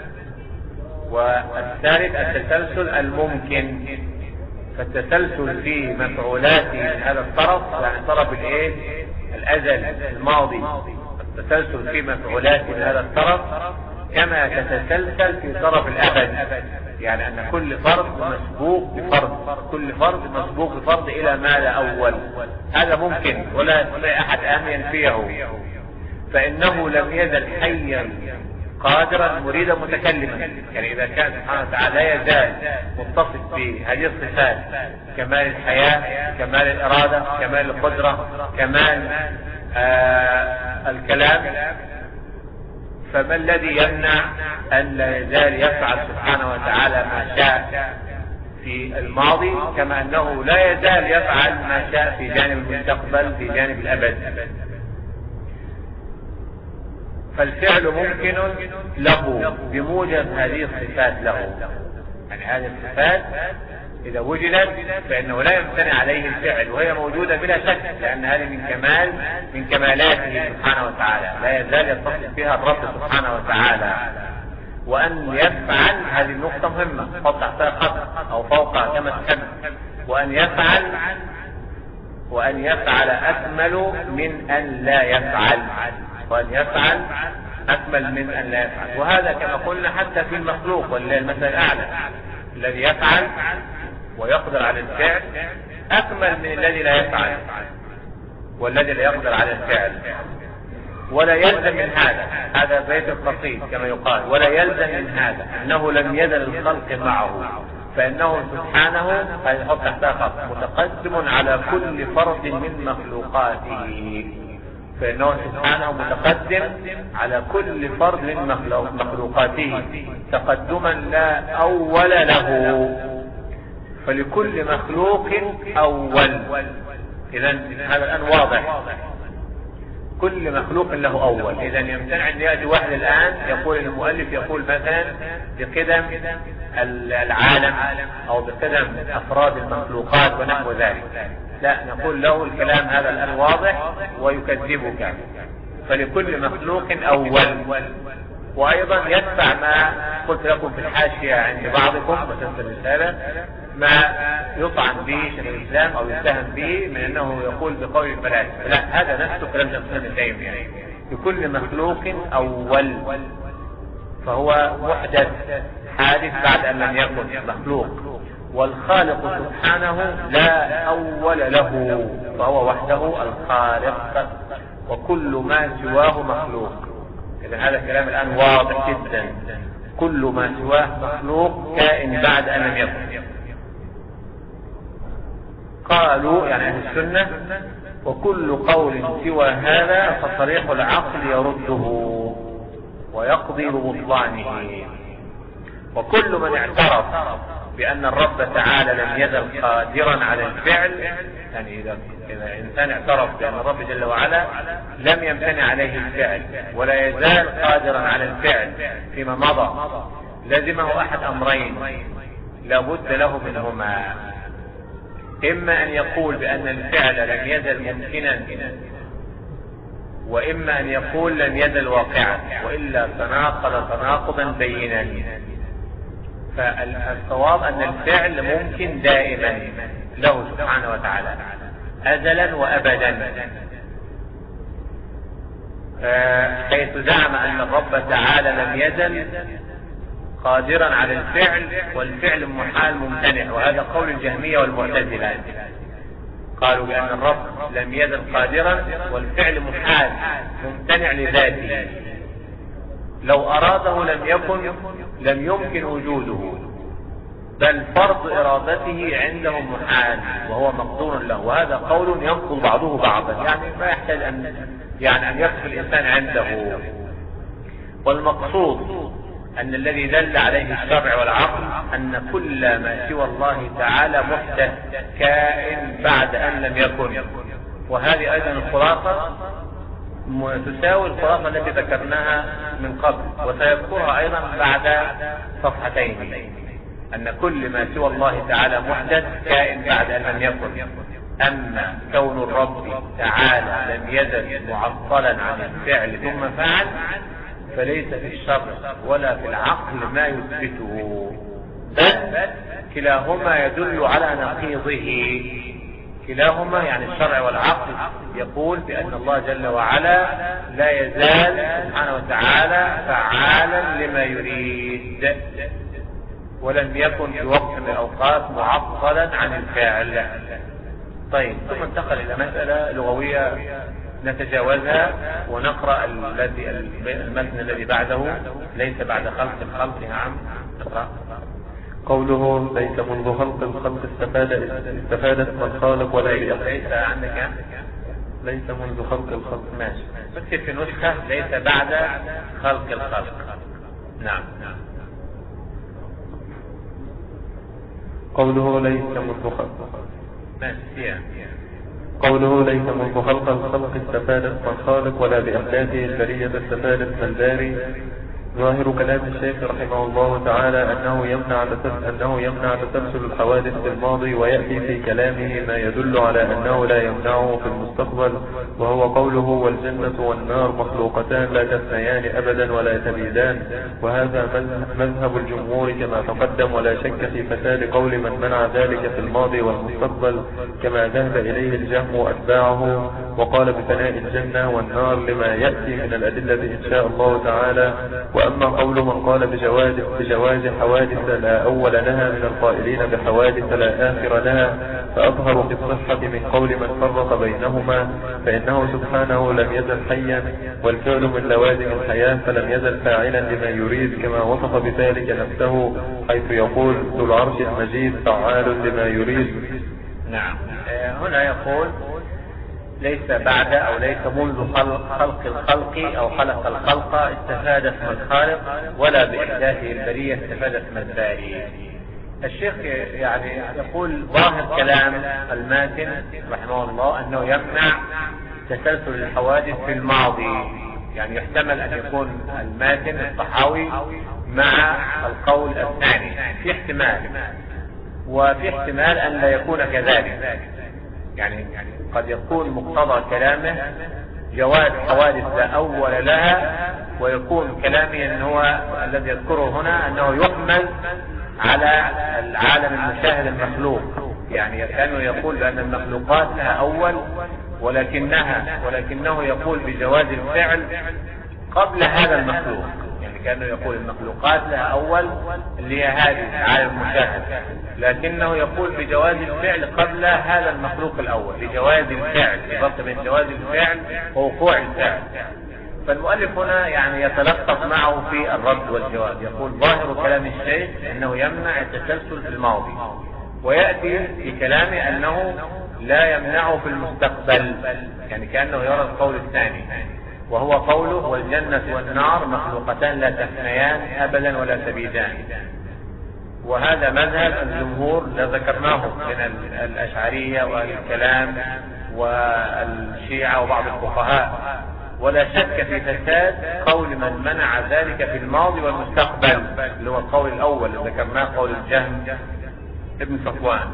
والثالث التسلسل الممكن، فالتسلسل في مفعولاته من هذا الطرف، يعني طرف الايه الازل الماضي، التسلسل في مفعولاته من هذا الطرف كما تتسلسل في طرف الابد، يعني ان كل فرد مسبوق بفرد، كل فرد مسبوق بفرد الى ما لا اول. هذا ممكن ولا يستطيع احد ان ينفيه، فانه لم يزل حيا قادرا مريدا متكلما. يعني اذا كان سبحانه وتعالى لا يزال متصف بهذه الصفات، كمال الحياة، كمال الارادة، كمال القدرة، كمال آه الكلام، فما الذي يمنع ان لا يزال يفعل سبحانه وتعالى ما شاء في الماضي، كما انه لا يزال يفعل ما شاء في جانب المستقبل، في جانب الابد. فالفعل ممكن له بموجب هذه الصفات له، يعني هذه الصفات إذا وجدت فإنه لا يمتنع عليه الفعل، وهي موجودة بلا شك، لأن هذه من كمال من كمالاته سبحانه وتعالى، لا يزال يتصف بها الرب سبحانه وتعالى. وأن يفعل، هذه النقطة مهمة، حط تحتها خط أو فوقها كما تحب، وأن يفعل وأن يفعل أكمل من أن لا يفعل، وأن يفعل أكمل من أن لا يفعل. وهذا كما قلنا حتى في المخلوق، ولله المثل الأعلى، الذي يفعل ويقدر على الفعل أكمل من الذي لا يفعل والذي لا يقدر على الفعل. ولا يلزم من هذا، هذا بيت القصيد كما يقال، ولا يلزم من هذا أنه لم يزل الخلق معه، فإنه سبحانه يحط تحتها خط متقدم على كل فرد من مخلوقاته، فإنه سبحانه متقدم على كل فرد من مخلوقاته تقدما لا أول له، فلكل مخلوق أول. إذن هذا الآن واضح، كل مخلوق له أول. إذا يمتنع أن يأتي واحد الآن يقول المؤلف يقول مثلا بقدم العالم أو بقدم أفراد المخلوقات ونحو ذلك، لا، نقول له الكلام هذا الآن واضح ويكذبك. فلكل مخلوق أول. وأيضا يدفع ما قلت لكم في الحاشية عند بعضكم مثلا في الرسالة ما يطعن به شيخ الإسلام أو يتهم به من أنه يقول بقول الفلاسفة، لا، هذا نفسه كلام شيخ الإسلام ابن تيمية. يعني لكل مخلوق أول، فهو محدث حادث بعد أن لم يكن مخلوق. والخالق سبحانه لا أول له، فهو وحده الخالق، وكل ما سواه مخلوق. إذن هذا الكلام الآن واضح جدا، كل ما سواه مخلوق كائن بعد أن لم يكن. قالوا يعني أهل السنة وكل قول سوى هذا فصريح العقل يرده ويقضي ببطلانه. وكل من اعترف بأن الرب تعالى لم يزل قادرا على الفعل، يعني إذا, إذا إنسان اعترف بأن الرب جل وعلا لم يمتنع عليه الفعل ولا يزال قادرا على الفعل فيما مضى، لزمه أحد أمرين لابد له منهما: إما أن يقول بأن الفعل لم يزل ممكنا، وإما أن يقول لم يزل واقعا، وإلا تناقض تناقضا بينا. فالصواب أن الفعل ممكن دائما له سبحانه وتعالى أزلا وأبدا، حيث زعم أن الرب تعالى لم يزل قادرا على الفعل والفعل محال ممتنع، وهذا قول الجهمية والمعتزلة. قالوا بأن الرب لم يزل قادرا والفعل محال ممتنع لذاته، لو أراده لم يكن لم يمكن وجوده، بل فرض إرادته عندهم محال وهو مقدور له. وهذا قول ينقض بعضه بعضا، يعني ما يحتاج أن يعني أن يقف الإنسان عنده. والمقصود أن الذي دل عليه الشرع والعقل أن كل ما سوى الله تعالى محدث كائن بعد أن لم يكن. وهذه أيضا الخلاصة تساوي الخلاصة التي ذكرناها من قبل وسيذكرها أيضا بعد صفحتين، أن كل ما سوى الله تعالى محدث كائن بعد أن لم يكن. أما كون الرب تعالى لم يزل معطلا عن الفعل ثم فعل فليس في الشرع ولا في العقل ما يثبته، بل كلاهما يدل على نقيضه. كلاهما يعني الشرع والعقل يقول بأن الله جل وعلا لا يزال سبحانه وتعالى فعالا لما يريد، ولم يكن في وقت من الأوقات معطلا عن الفعل. طيب، ثم انتقل إلى مسألة لغوية نتجاوزها ونقرأ الذي المتن الذي بعده: ليس بعد خلق الخلق. نعم، نقرأ. قوله ليس منذ خلق الخلق استفاد استفادت من خالق ولا ليس, ليس عندك ليس منذ خلق الخلق. ماشي، اكتب في نسخة ليس بعد خلق الخلق. نعم. قوله ليس منذ خلق ماشي. قوله ليس منذ خلق الخلق استفادت من خالق ولا بإحداثه البرية استفادت من باري. ظاهر كلام الشيخ رحمه الله تعالى أنه يمنع أنه يمنع تسلسل الحوادث في الماضي، ويأتي في كلامه ما يدل على أنه لا يمنعه في المستقبل، وهو قوله: والجنة والنار مخلوقتان لا تفنيان أبدا ولا تبيدان. وهذا مذهب الجمهور كما تقدم، ولا شك في فساد قول من منع ذلك في الماضي والمستقبل، كما ذهب إليه الجهم وأتباعه، وقال بفناء الجنة والنار لما يأتي من الأدلة إن شاء الله تعالى. وأما قول من قال بجواز, بجواز حوادث لا أول لها من القائلين بحوادث لا آخر لها، فأظهر في الصحة من قول من فرق بينهما، فإنه سبحانه لم يزل حيا، والفعل من لوازم الحياة، فلم يزل فاعلا لما يريد، كما وصف بذلك نفسه حيث يقول: ذو العرش المجيد فعال لما يريد. نعم. هنا يقول ليس بعد أو ليس منذ خلق, خلق الخلق أو خلق الخلق استفاد اسم الخالق، ولا بإحداثه البرية استفاد اسم الباري. الشيخ يعني يقول ظاهر كلام الماتن رحمه الله أنه يمنع تسلسل الحوادث في الماضي، يعني يحتمل ان يكون الماتن الطحاوي مع القول الثاني، في احتمال، وفي احتمال ان لا يكون كذلك، يعني قد يكون مقتضى كلامه جواز حوادث لا اول لها، ويكون كلامي ان هو الذي يذكره هنا انه يحمل على العالم المشاهد المخلوق، يعني كانه يقول بان المخلوقات لها اول، ولكنها ولكنه يقول بجواز الفعل قبل هذا المخلوق، يعني كانه يقول المخلوقات لها اول اللي هي هذه العالم المشاهد، لكنه يقول بجواز الفعل قبل هذا المخلوق الاول، بجواز الفعل، الربط بين جواز الفعل ووقوع الفعل. فالمؤلف هنا يعني يتلطف معه في الرد والجواب، يقول ظاهر كلام الشيخ انه يمنع التسلسل في الماضي، ويأتي في كلامه انه لا يمنعه في المستقبل، يعني كأنه يرى القول الثاني، وهو قوله والجنة والنار مخلوقتان لا تفنيان أبدا ولا تبيدان. وهذا مذهب الجمهور ذكرناه من الأشعرية والكلام والشيعة وبعض الفقهاء، ولا شك في فساد قول من منع ذلك في الماضي والمستقبل، اللي هو القول الأول اللي ذكرناه، قول الجهم ابن صفوان.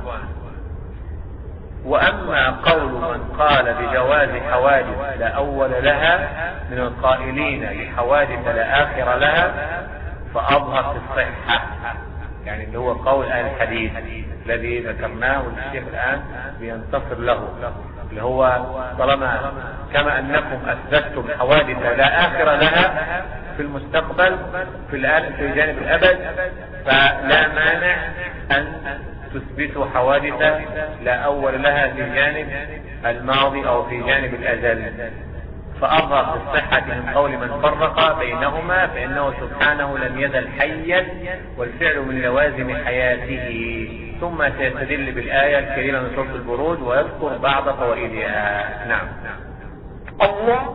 وأما قول من قال بجواز حوادث لا أول لها من القائلين بحوادث لا آخر لها فأظهر في الصحة، يعني اللي هو قول أهل الحديث الذي ذكرناه والشيخ الآن بينتصر له، اللي هو طالما كما أنكم أثبتتم حوادث لا آخر لها في المستقبل في في جانب الأبد، فلا مانع أن تثبتوا حوادث لا أول لها في جانب الماضي أو في جانب الأزل. فأظهر بالصحة من قول من فرق بينهما، فإنه سبحانه لم يزل حيا والفعل من لوازم حياته. ثم سيستدل بالآية الكريمة من سورة البروج ويذكر بعض فوائدها. نعم. الله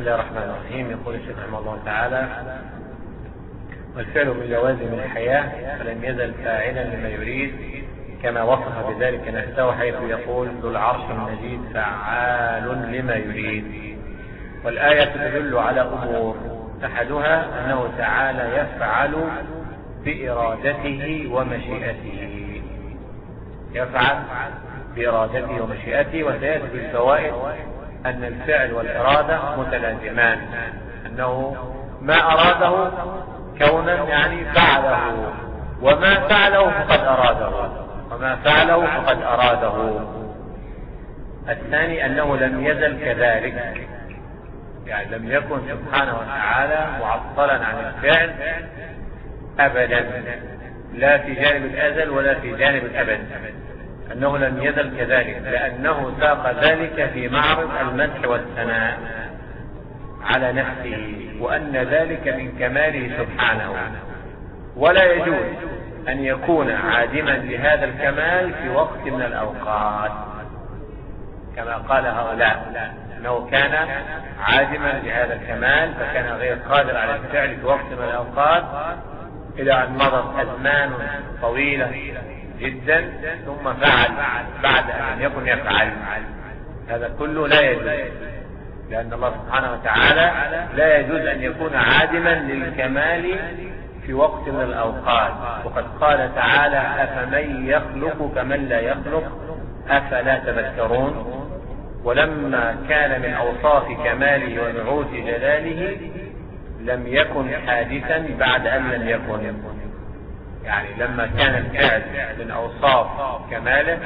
الله الرحمن الرحيم. يقول الشيخ رحمه الله تعالى: والفعل من لوازم الحياة فلم يزل فاعلا لما يريد كما وصف بذلك نفسه حيث يقول: ذو العرش المجيد فعال لما يريد. والآية تدل على أمور، أحدها أنه تعالى يفعل بإرادته ومشيئته، يفعل بإرادته ومشيئته. وسيأتي بالفوائد أن الفعل والإرادة متلازمان، أنه ما أراده كونا يعني فعله، وما فعله فقد أراده، وما فعله فقد أراده. الثاني أنه لم يزل كذلك، يعني لم يكن سبحانه وتعالى معطلا عن الفعل أبدا، لا في جانب الأزل ولا في جانب الأبد، أنه لم يزل كذلك، لأنه ساق ذلك في معرض المدح والثناء على نفسه، وأن ذلك من كماله سبحانه، ولا يجوز أن يكون عادما لهذا الكمال في وقت من الأوقات كما قال هؤلاء، أنه كان عادما لهذا الكمال فكان غير قادر على الفعل في وقت من الأوقات، إلى أن مضت أزمان طويلة جدا ثم فعل بعد أن يكن يفعل. هذا كله لا يجوز، لأن الله سبحانه وتعالى لا يجوز أن يكون عادما للكمال في وقت من الأوقات. وقد قال تعالى: أفمن يخلق كمن لا يخلق أفلا تذكرون. ولما كان من أوصاف كماله ونعوت جلاله لم يكن حادثا بعد أن لم يكن، يعني لما كان الفعل من أوصاف كماله،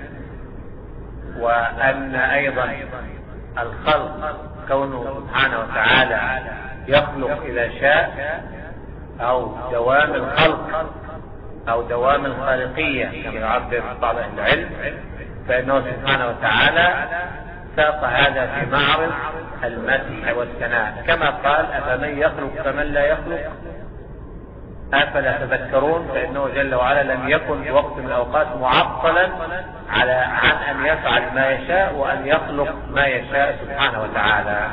وأن أيضا الخلق كونه سبحانه وتعالى يخلق إذا شاء، أو دوام الخلق أو دوام الخالقية كما يعبر بعض أهل العلم، فإنه سبحانه وتعالى ساق هذا في معرض المدح والثناء، كما قال: أفمن يخلق كمن لا يخلق أفلا تذكرون. فإنه جل وعلا لم يكن في وقت من الأوقات معطلا على عن أن يفعل ما يشاء وأن يخلق ما يشاء سبحانه وتعالى.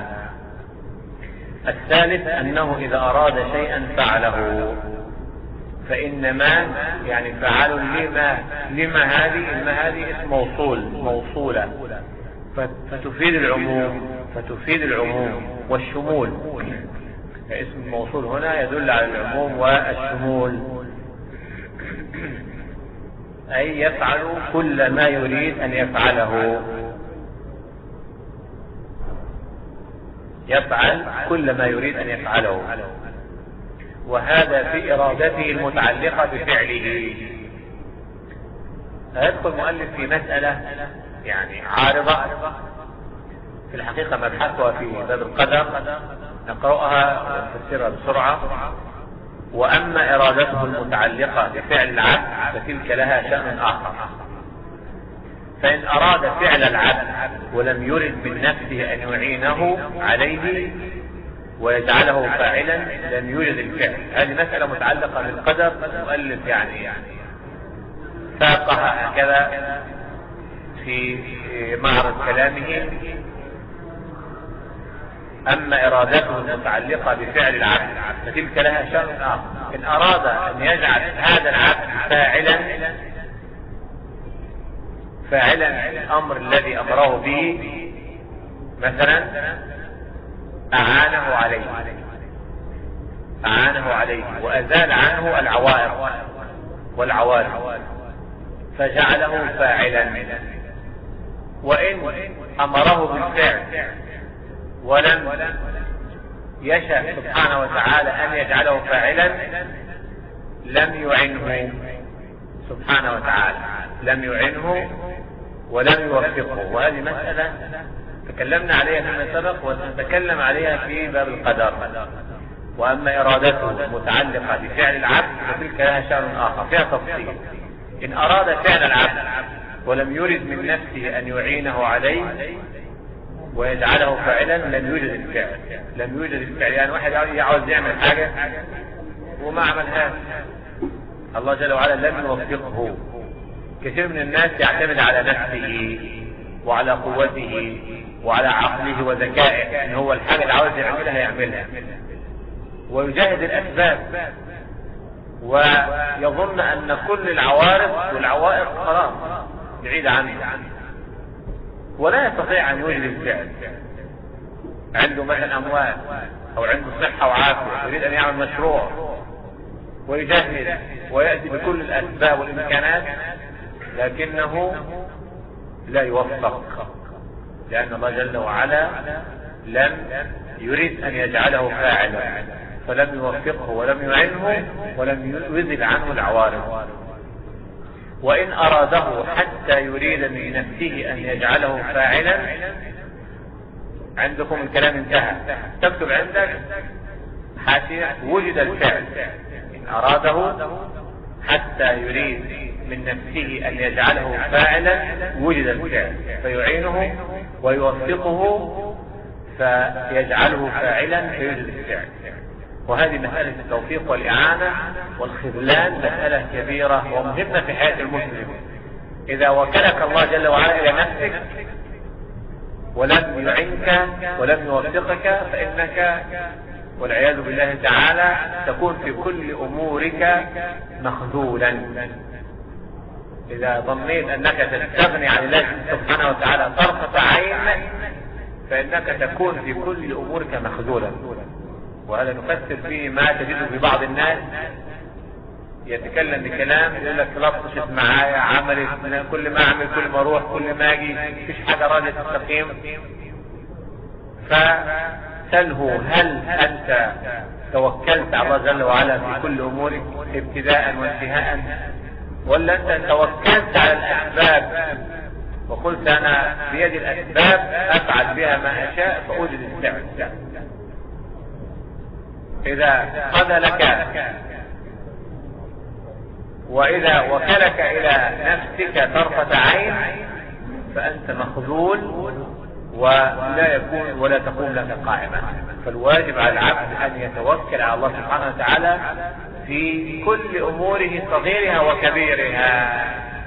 الثالث أنه إذا أراد شيئا فعله، فإنما يعني فعل لما لما هذه لما هذه اسم موصول موصولة، فتفيد العموم فتفيد العموم والشمول. اسم الموصول هنا يدل على العموم والشمول، أي يفعل كل ما يريد أن يفعله، يفعل كل ما يريد أن يفعله، وهذا في إرادته المتعلقة بفعله. هيدخل المؤلف في مسألة يعني عارضة في الحقيقة مبحثها في باب القدر، نقرأها ونفسرها بسرعة. وأما إرادته المتعلقة بفعل العبد فتلك لها شأن آخر، فإن أراد فعل العبد ولم يرد من نفسه أن يعينه عليه ويجعله فاعلا لم يوجد الفعل. هذه مسألة متعلقة بالقدر، المؤلف يعني ساقها هكذا في معرض كلامه. أما إرادته المتعلقة بفعل العبد فتلك لها شأن آخر، إن أراد أن يجعل هذا العبد فاعلا فاعلا الأمر الذي أمره به، مثلا أعانه عليه أعانه عليه وأزال عنه العوائق والعوارض فجعله فاعلا، وإن أمره بالفعل ولم يشاء سبحانه وتعالى أن يجعله فاعلا لم يعنه سبحانه وتعالى، لم يعنه ولم يوفقه. وهذه مسألة تكلمنا عليها فيما سبق ونتكلم عليها في باب القدر. وأما إرادته متعلقة بفعل العبد فتلك لها شأن آخر فيها تفصيل. إن أراد فعل العبد ولم يرد من نفسه أن يعينه عليه ويجعله فاعلا لم يوجد الفعل لم يوجد الفعل يعني واحد يعاوز يعمل حاجة وما عملهاش، الله جل وعلا لم يوفقه. كثير من الناس يعتمد على نفسه وعلى قوته وعلى عقله وذكائه ان هو الحاجة اللي عاوز يعملها يعملها، ويجاهد الاسباب، ويظن ان كل العوارض والعوائق خلاص بعيدة عنه، ولا يستطيع ان يوجد الفعل. عنده مثلا اموال او عنده صحة وعافية يريد ان يعمل مشروع ويجهز ويأتي بكل الاسباب والامكانات، لكنه لا يوفق، لان الله جل وعلا لم يريد ان يجعله فاعلا، فلم يوفقه ولم يعنه ولم يزل عنه العوارض. وان اراده حتى يريد من نفسه ان يجعله فاعلا، عندكم الكلام انتهى، تكتب عندك حاشية وجد الفعل. ان اراده حتى يريد من نفسه ان يجعله فاعلا وجد الفعل، فيعينه ويوفقه فيجعله فاعلا فيوجد الفعل. وهذه مسألة التوفيق والإعانة والخذلان مسألة كبيرة ومهمة في حياة المسلم. إذا وكلك الله جل وعلا إلى نفسك ولم يعنك ولم يوفقك، فإنك والعياذ بالله تعالى تكون في كل أمورك مخذولا. إذا ظنيت أنك تستغني عن الله سبحانه وتعالى طرفة عين، فإنك تكون في كل أمورك مخذولا. وهذا نفسر فيه ما تجده في بعض الناس يتكلم بكلام يقول لك لطشت معايا، عملت، كل ما اعمل كل ما اروح كل ما اجي مفيش حاجه راضيه تستقيم. فسله هل انت توكلت على الله جل وعلا في كل امورك ابتداء وانتهاء، ولا انت توكلت على الاسباب وقلت انا بيد الاسباب افعل بها ما اشاء فاوجد الفعل؟ إذا خذلك وإذا وكلك إلى نفسك طرفة عين فأنت مخذول ولا يكون ولا تقوم لك قائمة. فالواجب على العبد أن يتوكل على الله سبحانه وتعالى في كل أموره صغيرها وكبيرها،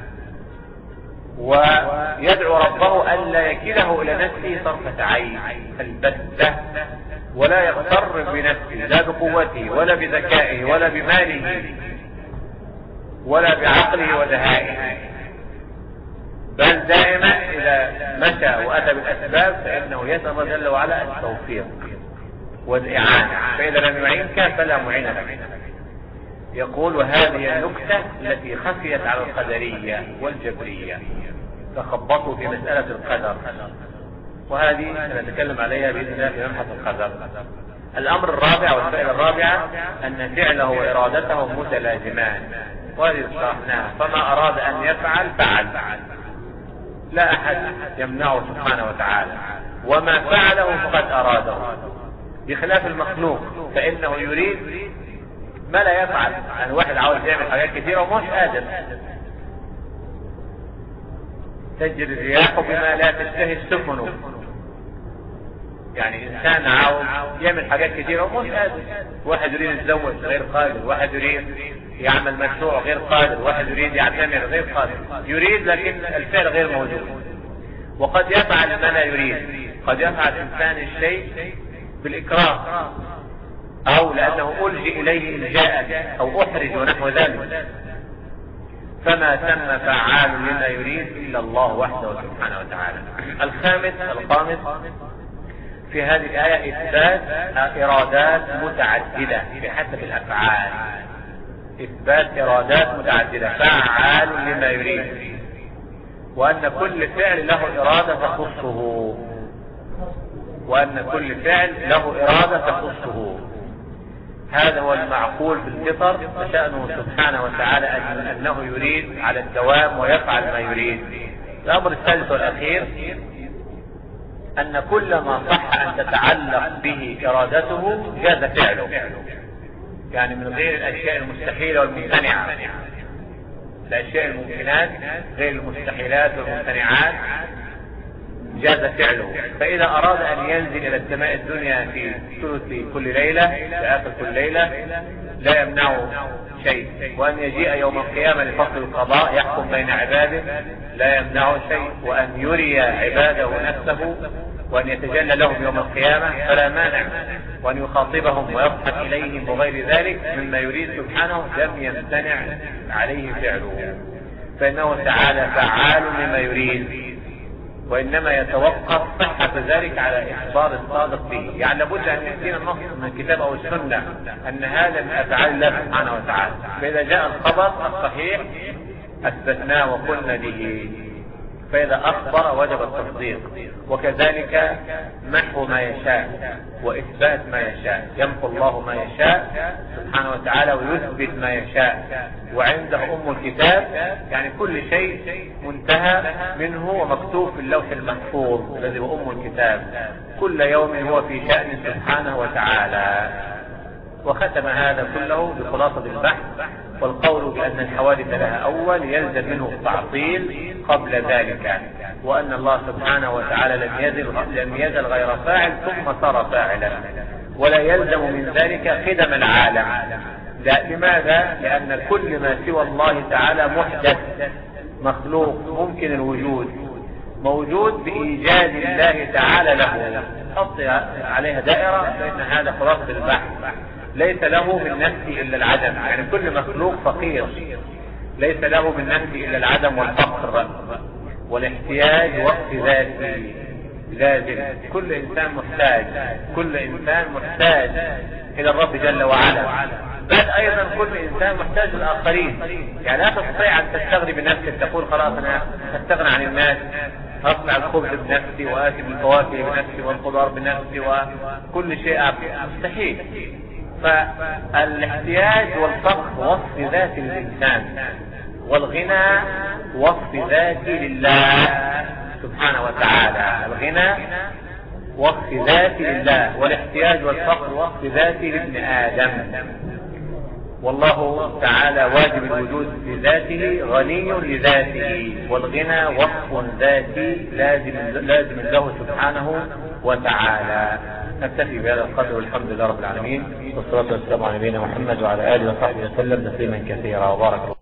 ويدعو ربه ألا يكله إلى نفسه طرفة عين البتة، ولا يغتر بنفسه لا بقوته ولا بذكائه ولا بماله ولا بعقله ودهائه، بل دائما إذا مشى وأتى بالأسباب فإنه يسأل الله جل وعلا التوفيق والإعانة، فإذا لم يعينك فلا معين لك. يقول وهذه النكتة التي خفيت على القدرية والجبرية، تخبطوا في مسألة القدر، وهذه سنتكلم عليها بإذن الله في مبحث القدر. الأمر الرابع والفائدة الرابعة أن فعله وإرادته متلازمان، وهذه شرحناها. فما أراد أن يفعل فعل، لا أحد يمنعه سبحانه وتعالى، وما فعله فقد أراده، بخلاف المخلوق فإنه يريد ما لا يفعل. يعني واحد عاوز يعمل حاجات كثيرة ومش قادر، تجري الرياح بما لا تشتهي السفن. يعني انسان عاوز يعمل حاجات كثيرة ومش قادر، واحد يريد يتزوج غير قادر، واحد يريد يعمل مشروع غير قادر، واحد يريد يعتمر غير قادر، يريد لكن الفعل غير موجود. وقد يفعل ما لا يريد، قد يفعل الانسان الشيء بالإكراه او لانه الجئ اليه الجاء او احرج ونحو ذلك، فما تم فعال لما يريد إلا الله وحده سبحانه وتعالى. الخامس الخامس في هذه الآية إثبات إرادات متعددة بحسب الأفعال، إثبات إرادات متعددة فعال لما يريد، وأن كل فعل له إرادة تخصه، وأن كل فعل له إرادة تخصه. هذا هو المعقول بالفطر، فشأنه سبحانه وتعالى أنه يريد على الدوام ويفعل ما يريد. الأمر الثالث والأخير أن كل ما صح أن تتعلق به إرادته جاز فعله، يعني من غير الأشياء المستحيلة والممتنعة، الأشياء الممكنات غير المستحيلات والممتنعات جاز فعله. فإذا أراد أن ينزل إلى السماء الدنيا في ثلث كل ليلة، في آخر كل ليلة، لا يمنعه شيء. وأن يجيء يوم القيامة لفصل القضاء يحكم بين عباده لا يمنعه شيء. وأن يري عباده نفسه وأن يتجلى لهم يوم القيامة فلا مانع. وأن يخاطبهم ويضحك إليهم وغير ذلك مما يريد سبحانه لم يمتنع عليه فعله، فإنه تعالى فعال لما يريد، وإنما يتوقف صحة ذلك على إخبار الصادق به. يعني لابد أن يأتينا النص من الكتاب أو السنة أن هذا من أفعال الله سبحانه وتعالى، فإذا جاء الخبر الصحيح أثبتناه وقلنا به، فإذا أخبر وجب التصديق. وكذلك محو ما يشاء وإثبات ما يشاء، يمحو الله ما يشاء سبحانه وتعالى ويثبت ما يشاء. وعنده أم الكتاب، يعني كل شيء منتهى منه ومكتوب في اللوح المحفوظ الذي هو أم الكتاب، كل يوم هو في شأن سبحانه وتعالى. وختم هذا كله بخلاصة البحث، والقول بأن الحوادث لها أول يلزم منه التعطيل قبل ذلك، وأن الله سبحانه وتعالى لم يزل لم يزل غير فاعل ثم صار فاعلا، ولا يلزم من ذلك خدم العالم. لا، لماذا؟ لأن كل ما سوى الله تعالى محدث مخلوق ممكن الوجود، موجود بإيجاد الله تعالى له. حط عليها دائرة، فإن هذا خلاصة البحث. ليس له من نفسه إلا العدم، يعني كل مخلوق فقير، ليس له من نفسه إلا العدم والفقر والاحتياج وقت ذاتي لازم. كل إنسان محتاج، كل إنسان محتاج إلى الرب جل وعلا، بل أيضا كل إنسان محتاج للآخرين. يعني لا تستطيع أن تستغني بنفسك، تقول خلاص أنا أستغنى عن الناس، أصنع الخبز بنفسي وآتي بالفواكه بنفسي والخضار بنفسي وكل شيء أعطي، مستحيل. فالاحتياج والفقر وصف ذاتي للإنسان، والغنى وصف ذاتي لله سبحانه وتعالى. الغنى وصف ذاتي لله، والاحتياج والفقر وصف ذاتي لابن آدم. والله تعالى واجب الوجود لذاته، غني لذاته، والغنى وصف ذاتي لازم لازم له سبحانه وتعالى. نكتفي بهذا القدر، والحمد لله رب العالمين، والصلاة والسلام على نبينا محمد وعلى آله وصحبه وسلم تسليما كثيرا، وبارك الله.